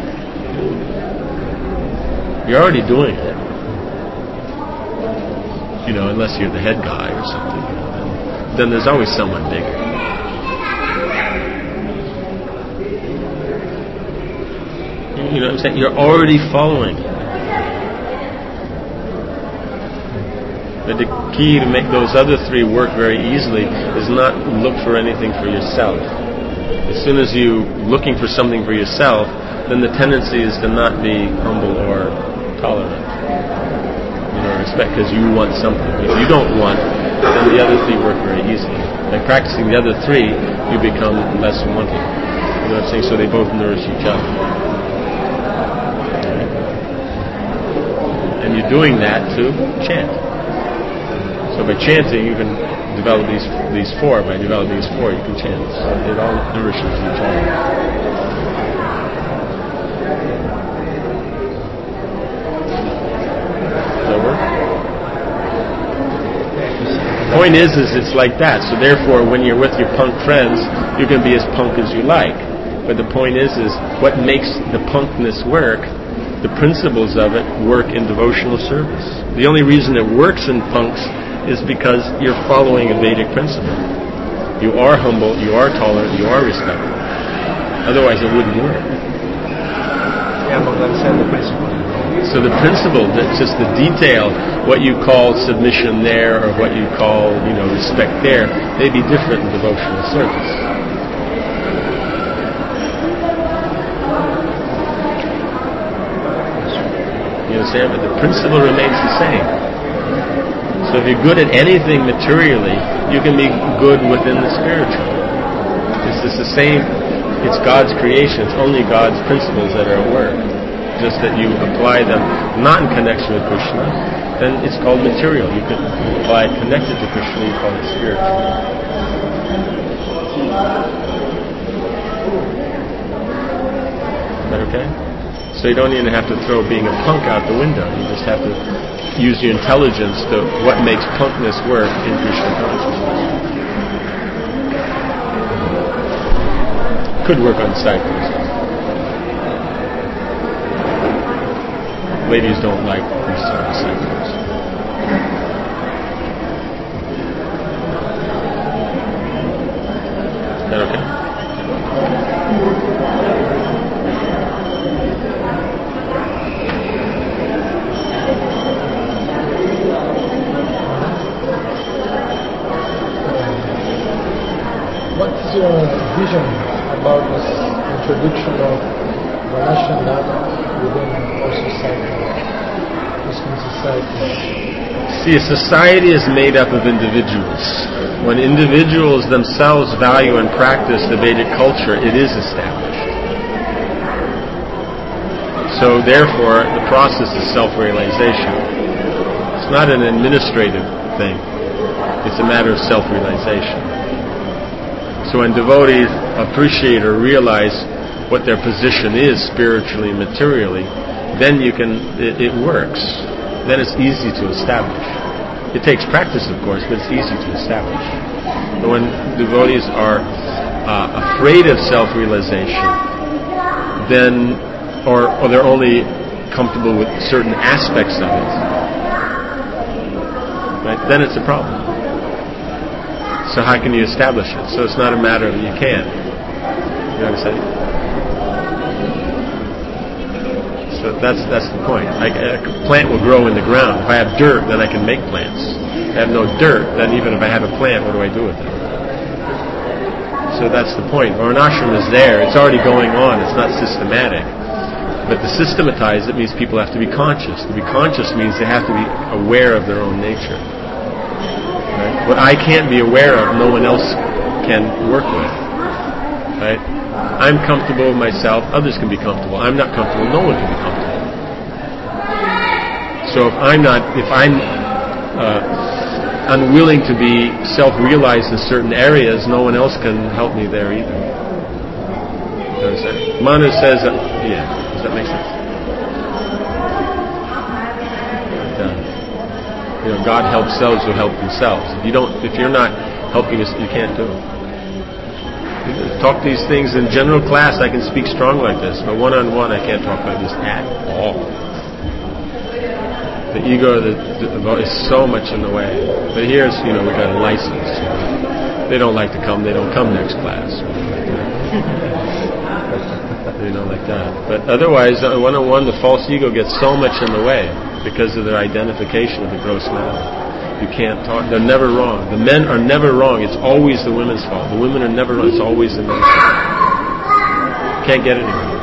You're already doing it. Unless you're the head guy or something. Then there's always someone bigger. You know what I'm saying? You're already following. But the key to make those other three work very easily is not look for anything for yourself. As soon as you looking for something for yourself, then the tendency is to not be humble or tolerant. Respect because you want something. If you don't want, then the other three work very easily. By practicing the other three, you become less wanting. You know what I'm saying? So they both nourish each other. And you're doing that to chant. So by chanting, you can develop these four. By developing these four, you can chant. So it all nourishes each other. The point is it's like that. So therefore, when you're with your punk friends, you can be as punk as you like. But the point is what makes the punkness work, the principles of it work in devotional service. The only reason it works in punks is because you're following a Vedic principle. You are humble, you are tolerant, you are respectful. Otherwise it wouldn't work. Yeah, but understand the principle. So the principle, that's just the detail, what you call submission there or what you call, respect there, may be different in devotional service. You understand? But the principle remains the same. So if you're good at anything materially, you can be good within the spiritual. It's just the same, it's God's creation, it's only God's principles that are at work. Just that you apply them not in connection with Krishna, then it's called material. You can apply it connected to Krishna, you call it spiritual. Is that okay? So you don't even have to throw being a punk out the window. You just have to use your intelligence to what makes punkness work in Krishna consciousness. Could work on cycles. Ladies don't like these sort of cycles. Is that okay? What's your vision about this introduction of Varnashram Dharma within our society, Muslim society? See, a society is made up of individuals. When individuals themselves value and practice the Vedic culture, it is established. So therefore, the process is self-realization. It's not an administrative thing. It's a matter of self-realization. So when devotees appreciate or realize what their position is spiritually and materially, then it works. Then it's easy to establish. It takes practice, of course, but it's easy to establish. But when devotees are afraid of self-realization, then, or they're only comfortable with certain aspects of it, right? Then it's a problem. So how can you establish it? So it's not a matter of you can. You know what I'm saying? So that's the point. A plant will grow in the ground. If I have dirt, then I can make plants. If I have no dirt, then even if I have a plant, what do I do with it? So that's the point. Varnashram is there. It's already going on. It's not systematic. But to systematize it means people have to be conscious. To be conscious means they have to be aware of their own nature. Right? What I can't be aware of, no one else can work with. Right? I'm comfortable with myself. Others can be comfortable. I'm not comfortable. No one can be comfortable. So if I'm unwilling to be self-realized in certain areas, no one else can help me there either. You understand? Manu says, does that make sense? God helps those who help themselves. If you're not helping us, you can't do it. Talk these things in general class, I can speak strong like this, but one-on-one, I can't talk like this at all. The ego is so much in the way. But here, we got a license. They don't like to come. They don't come next class. Like that. But otherwise, one-on-one, the false ego gets so much in the way because of their identification of the gross matter. You can't talk. They're never wrong. The men are never wrong. It's always the women's fault. The women are never wrong. It's always the men's fault. Can't get anywhere.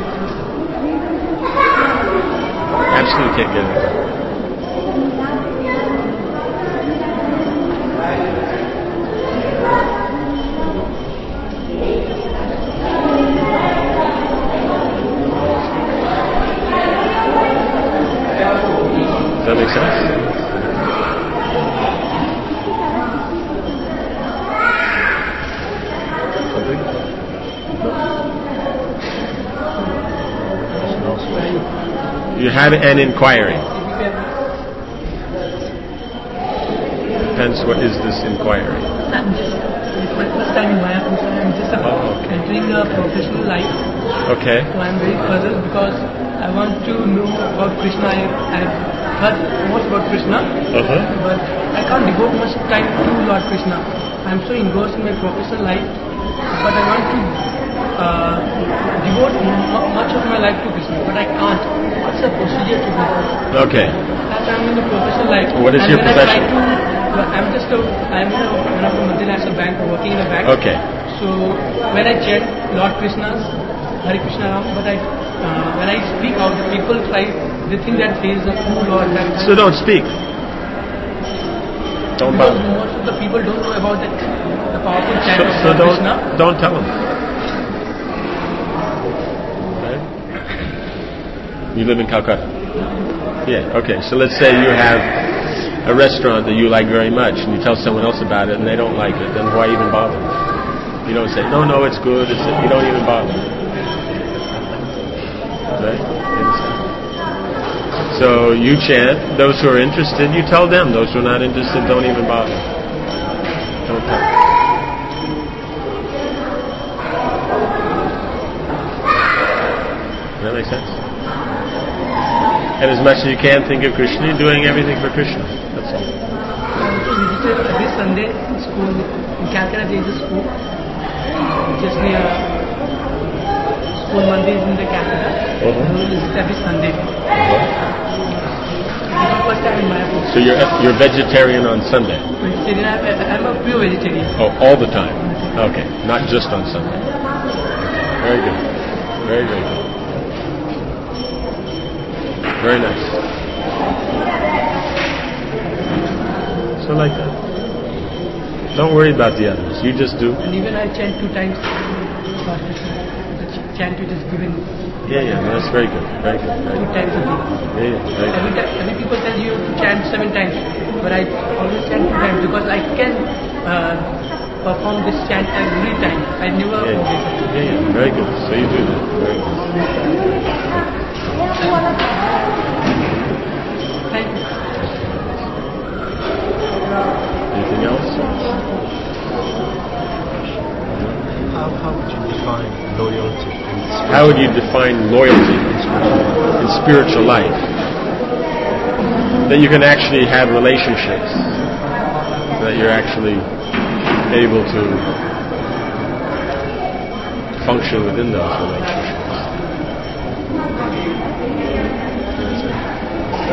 Absolutely can't get anywhere. Does that make sense? You had an inquiry. Depends, what is this inquiry? I'm just, it's my first time in Mayapur, I'm just entering a professional life. Okay. So I'm very puzzled because I want to know about Krishna. I've heard most about Krishna, but I can't devote much time to Lord Krishna. I'm so engrossed in my professional life, but I want to devote much of my life to Krishna, but I can't. What's the procedure to do that? Okay. As I'm in the professional life. What is your profession? I'm in one of the multinational bank, working in a bank. Okay. So when I chant Lord Krishna's Hare Krishna Ram, but when I speak out, the people they think that he is a true Lord. So don't speak. Don't because bother. most of the people don't know about the powerful chant of So Lord Krishna. don't tell them. You live in Calcutta? Yeah, okay. So let's say you have a restaurant that you like very much and you tell someone else about it and they don't like it, then why even bother? You don't say, no, it's good. You don't even bother. Right? So you chant. Those who are interested, you tell them. Those who are not interested, don't even bother. Don't tell them. Does that make sense? And as much as you can, think of Krishna. You're doing everything for Krishna. That's all. Visited every Sunday school in Calcutta. There is a school just near school Mandir in the Calcutta. We visit every Sunday. This is the first time in Mayapur. So you're vegetarian on Sunday? Vegetarian. I'm a pure vegetarian. Oh, all the time. Okay, not just on Sunday. Very good. Very good. Very nice. So like that. Don't worry about the others. You just do. And even I chant 2 times. The chant which is given. Yeah. That's very good. Very good. Very 2 times a day. Yeah. Very good. Every people tell you to chant 7 times, but I always chant 2 times because I can perform this chant every time. I never forget it. Yeah. Very good. So you do that. Very good. Thank you. Anything else? How would you define loyalty? How would you define loyalty in spiritual life? That you can actually have relationships. That you're actually able to function within those relationships.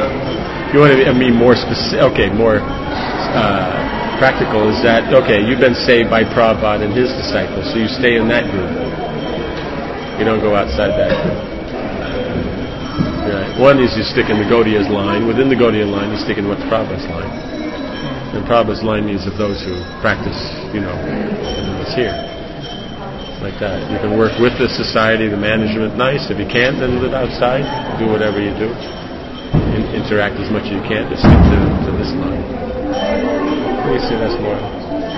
If you want to be more specific, more practical, is that, okay, you've been saved by Prabhupada and his disciples, so you stay in that group. You don't go outside that group. Right. One is you stick in the Gaudiya's line. Within the Gaudiya line, you stick in what's Prabhupada's line. And Prabhupada's line means of those who practice, and it's here. Like that. You can work with the society, the management, nice. If you can't, then live outside. Do whatever you do. Interact as much as you can. Just stick to this line. Let me see that's more.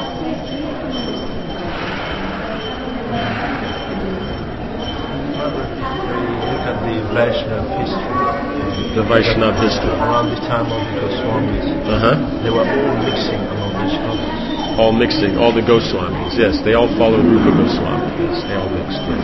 Look at the Vaishnava history. The Vaishnava history. Around the time of the Goswamis, they were all mixing among each other. All mixing, all the Goswamis, yes. They all followed Rupa Goswami. Yes, they all mixed, yes.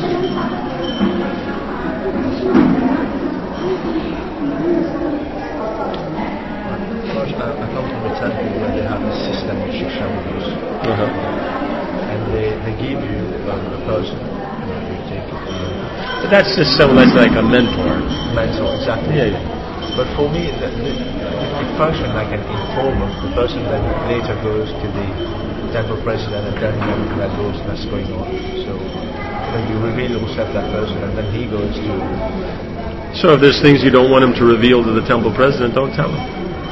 I come from a temple where they have a system of Shiksha Gurus. And they give you a person, you take it. But that's just someone that's like a mentor. Mentor, exactly. Yeah. But for me, the function like an informer, the person that later goes to the temple president and tells him that what's going on. So when you reveal yourself that person and then he goes to... So if there's things you don't want him to reveal to the temple president, don't tell him.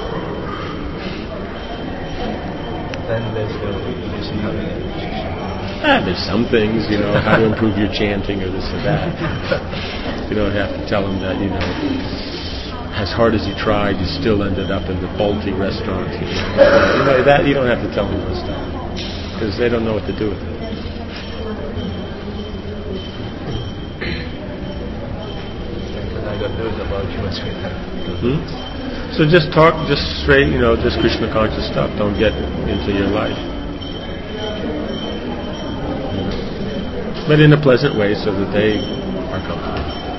Then there's there's some things, how to improve your chanting or this or that. You don't have to tell him that, as hard as you tried, you still ended up in the faulty restaurant. That you don't have to tell people this stuff because they don't know what to do with it. I got news about you. So just talk, just straight, just Krishna conscious stuff. Don't get into your life, but in a pleasant way, so that they are comfortable.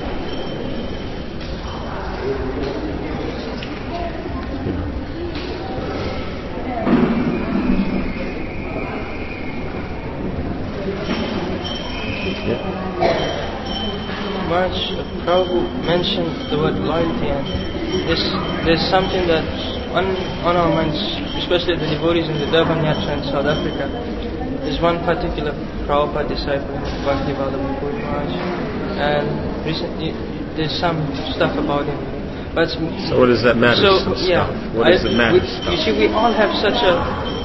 Prabhu mentioned the word loyalty, and there's something that on our minds, especially the devotees in the Durban Yatra in South Africa. There's one particular Prabhupada disciple, Bhakti Vallabha Puri Maharaj, and recently there's some stuff about him. But so what does that matter? What does it matter? You see, we all have such a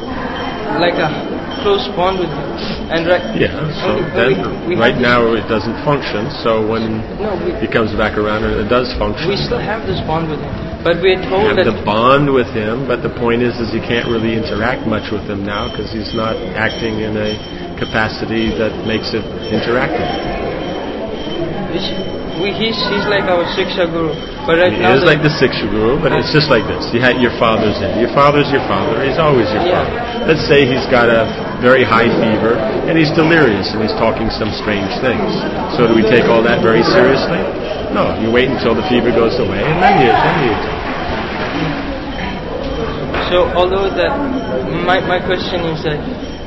close bond with him, and right now it doesn't function. So when he comes back around, it does function. We still have this bond with him, but we're told that the bond with him. But the point is you can't really interact much with him now because he's not acting in a capacity that makes it interactive. He's like our Siksha Guru, but right now he is like the Siksha Guru, but it's just like this. You had your father's in. Your father's your father. He's always your father. Let's say he's got a very high fever and he's delirious and he's talking some strange things. So do we take all that very seriously? No. You wait until the fever goes away and then you talk. So although that my question is that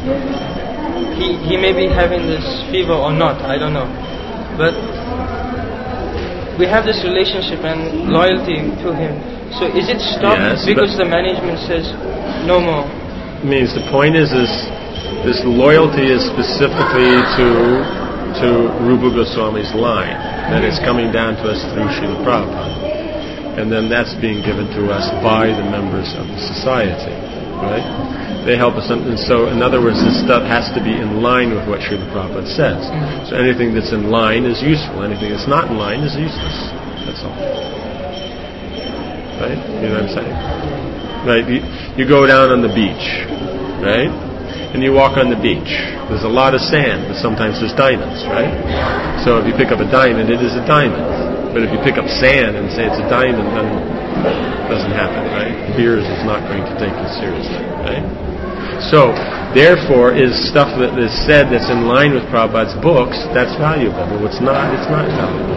he may be having this fever or not, I don't know, but we have this relationship and loyalty to him. So is it stopped because the management says no more? Means the point is this loyalty is specifically to Rupa Goswami's line, that is coming down to us through Srila Prabhupada, and then that's being given to us by the members of the society, right? They help us, and so in other words, this stuff has to be in line with what Srila Prabhupada says. So anything that's in line is useful. Anything that's not in line is useless. That's all. Right? You know what I'm saying? Right? You go down on the beach, right? And you walk on the beach. There's a lot of sand, but sometimes there's diamonds, right? So if you pick up a diamond, it is a diamond. But if you pick up sand and say it's a diamond, then it doesn't happen, right? Beers is not going to take you seriously, right? So, therefore, is stuff that is said that's in line with Prabhupada's books, that's valuable. But what's not, it's not valuable.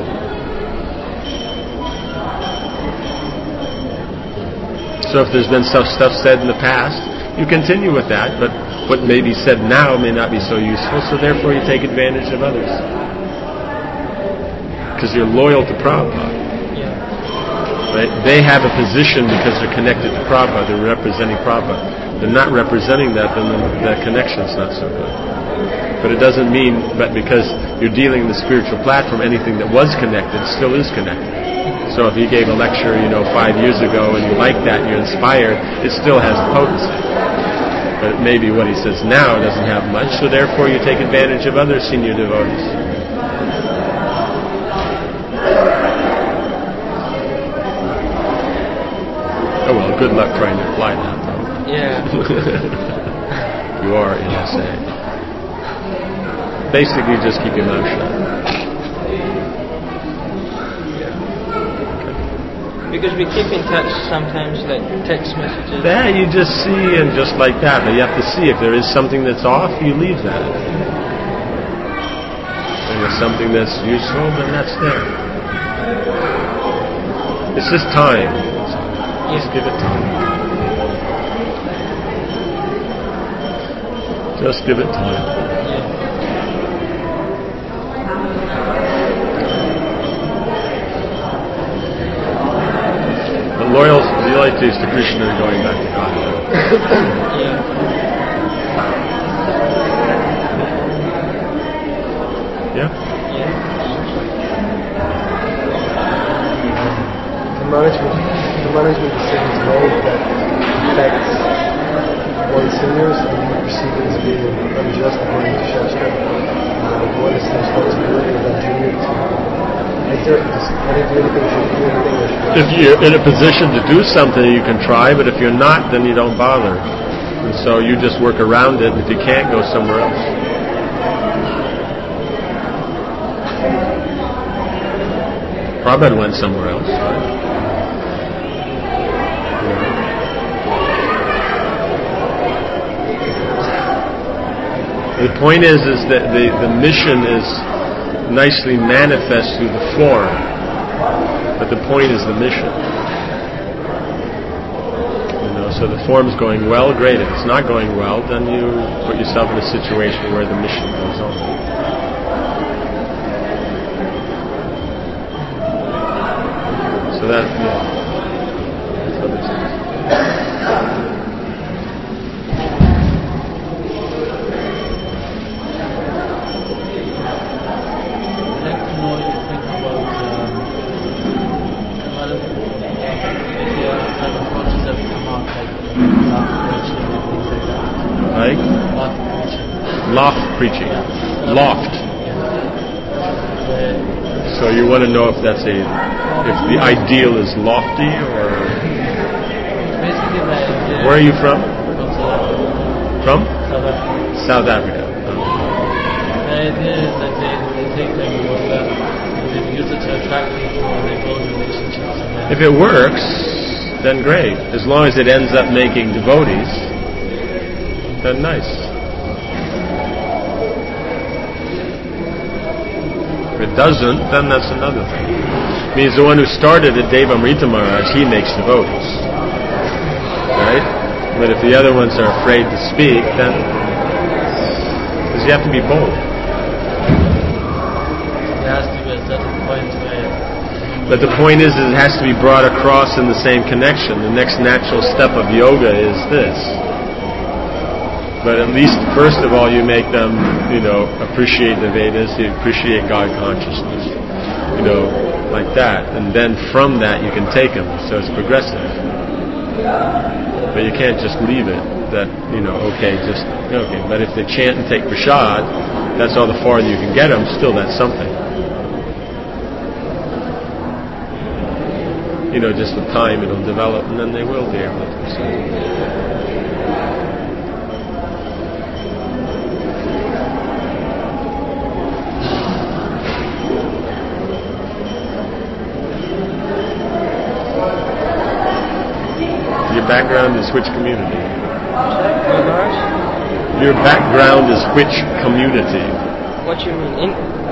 So if there's been stuff said in the past, you continue with that, but what may be said now may not be so useful, so therefore you take advantage of others. Because you're loyal to Prabhupada. Right? They have a position because they're connected to Prabhupada, they're representing Prabhupada. They're not representing that, then the connection's not so good. But it doesn't mean, but because you're dealing in the spiritual platform, anything that was connected still is connected. So if he gave a lecture, 5 years ago, and you like that, and you're inspired, it still has the potency. But maybe what he says now doesn't have much, so therefore you take advantage of other senior devotees. Oh well, good luck trying to apply that, though. Yeah. You are in SA. Basically, just keep your mouth shut. Because we keep in touch sometimes, like text messages. That you just see, and just like that. But you have to see if there is something that's off, you leave that. And if something that's useful, then that's there. It's just time. Just give it time. Just give it time. The loyalties to Krishna are going back to God. Yeah? The management decisions made that affects one seniors and you perceive it as being unjust according to Shastra. What is the responsibility of that junior to enter? Can they do anything? Should they do anything? If you're in a position to do something, you can try, but if you're not, then you don't bother. And so you just work around it, and if you can't, go somewhere else. Prabhupada went somewhere else. The point is that the mission is nicely manifest through the form, but the point is the mission. So the form's going well, great. If it's not going well, then you put yourself in a situation where the mission goes on. So that, that's other things. Like? Loft preaching. Loft. So you want to know if that's if the ideal is lofty, or where are you from? From? South Africa. The idea is that they take their yoga and they use it to attract people and they build relationships. If it works, then great. As long as it ends up making devotees, then nice. If it doesn't, then that's another thing. It means the one who started it, Devamrita Maharaj, he makes devotees. Right? But if the other ones are afraid to speak, then because you have to be bold. There has to be a certain point where... But the point is it has to be brought across in the same connection. The next natural step of yoga is this. But at least, first of all, you make them, appreciate the Vedas, you appreciate God consciousness, like that. And then from that you can take them, so it's progressive. But you can't just leave it, that, okay. But if they chant and take prasad, that's all the farther you can get them, still that's something. Just with time it'll develop, and then they will be able to do something. Your background is which community? Your background is which community? What you mean?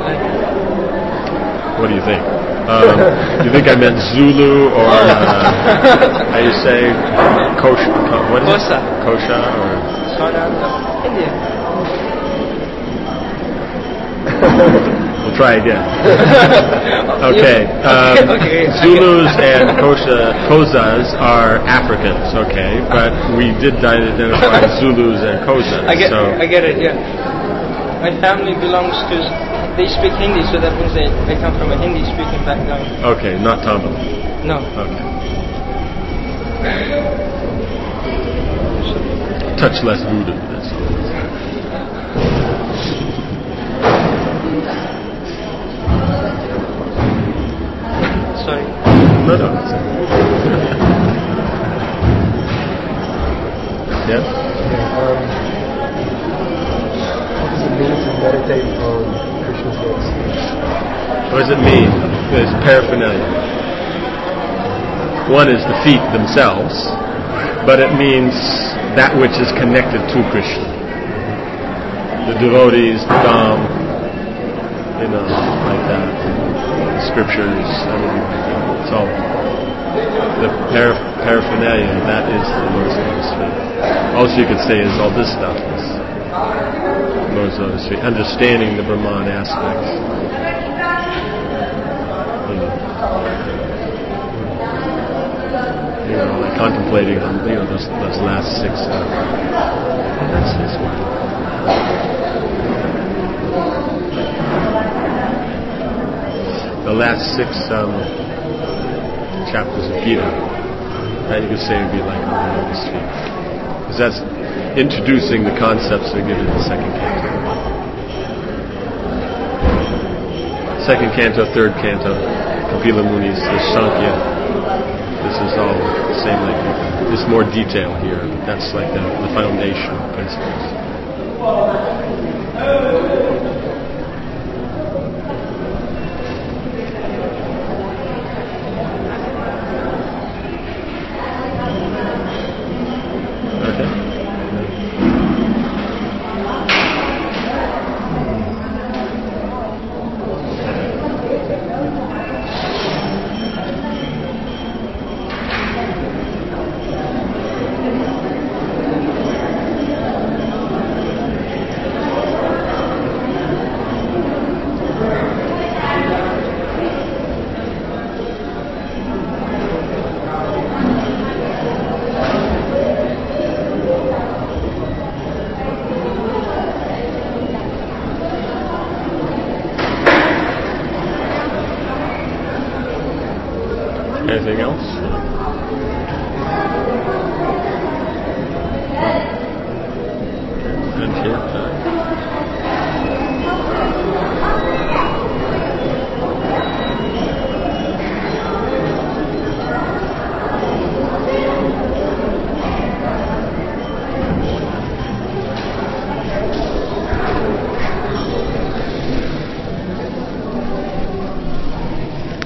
What do you think? You think I meant Zulu or how you say Kosha? What is Kosa. it? Kosha or India. Well, try again. Okay. Zulus and Xhosas are Africans, okay, but we did identify Zulus and Xhosas. I get it, yeah. My family belongs to, they speak Hindi, so that means I come from a Hindi-speaking background. Okay, not Tamil. No. Okay. Touch less voodoo, that's all. Sorry. No. Yes? What does it mean to meditate on Krishna's words? What does it mean? It's paraphernalia. One is the feet themselves, but it means that which is connected to Krishna. The devotees, the Dham, like that. The scriptures, everything like that. It's all the paraphernalia, that is the Lord's Lotus feet. Also you could say is all this stuff is Lord's Lotus feet. Understanding the Brahman aspects. Like contemplating on those last six. That's his one. The last six chapters of Gita, that you could say would be like on the Lotus feet, because that's introducing the concepts that are given in the second canto. Second canto, third canto, Kapila Muni's, the Sankhya. This is all the same, like there's more detail here. That's like the foundational principles. Anything else? And here.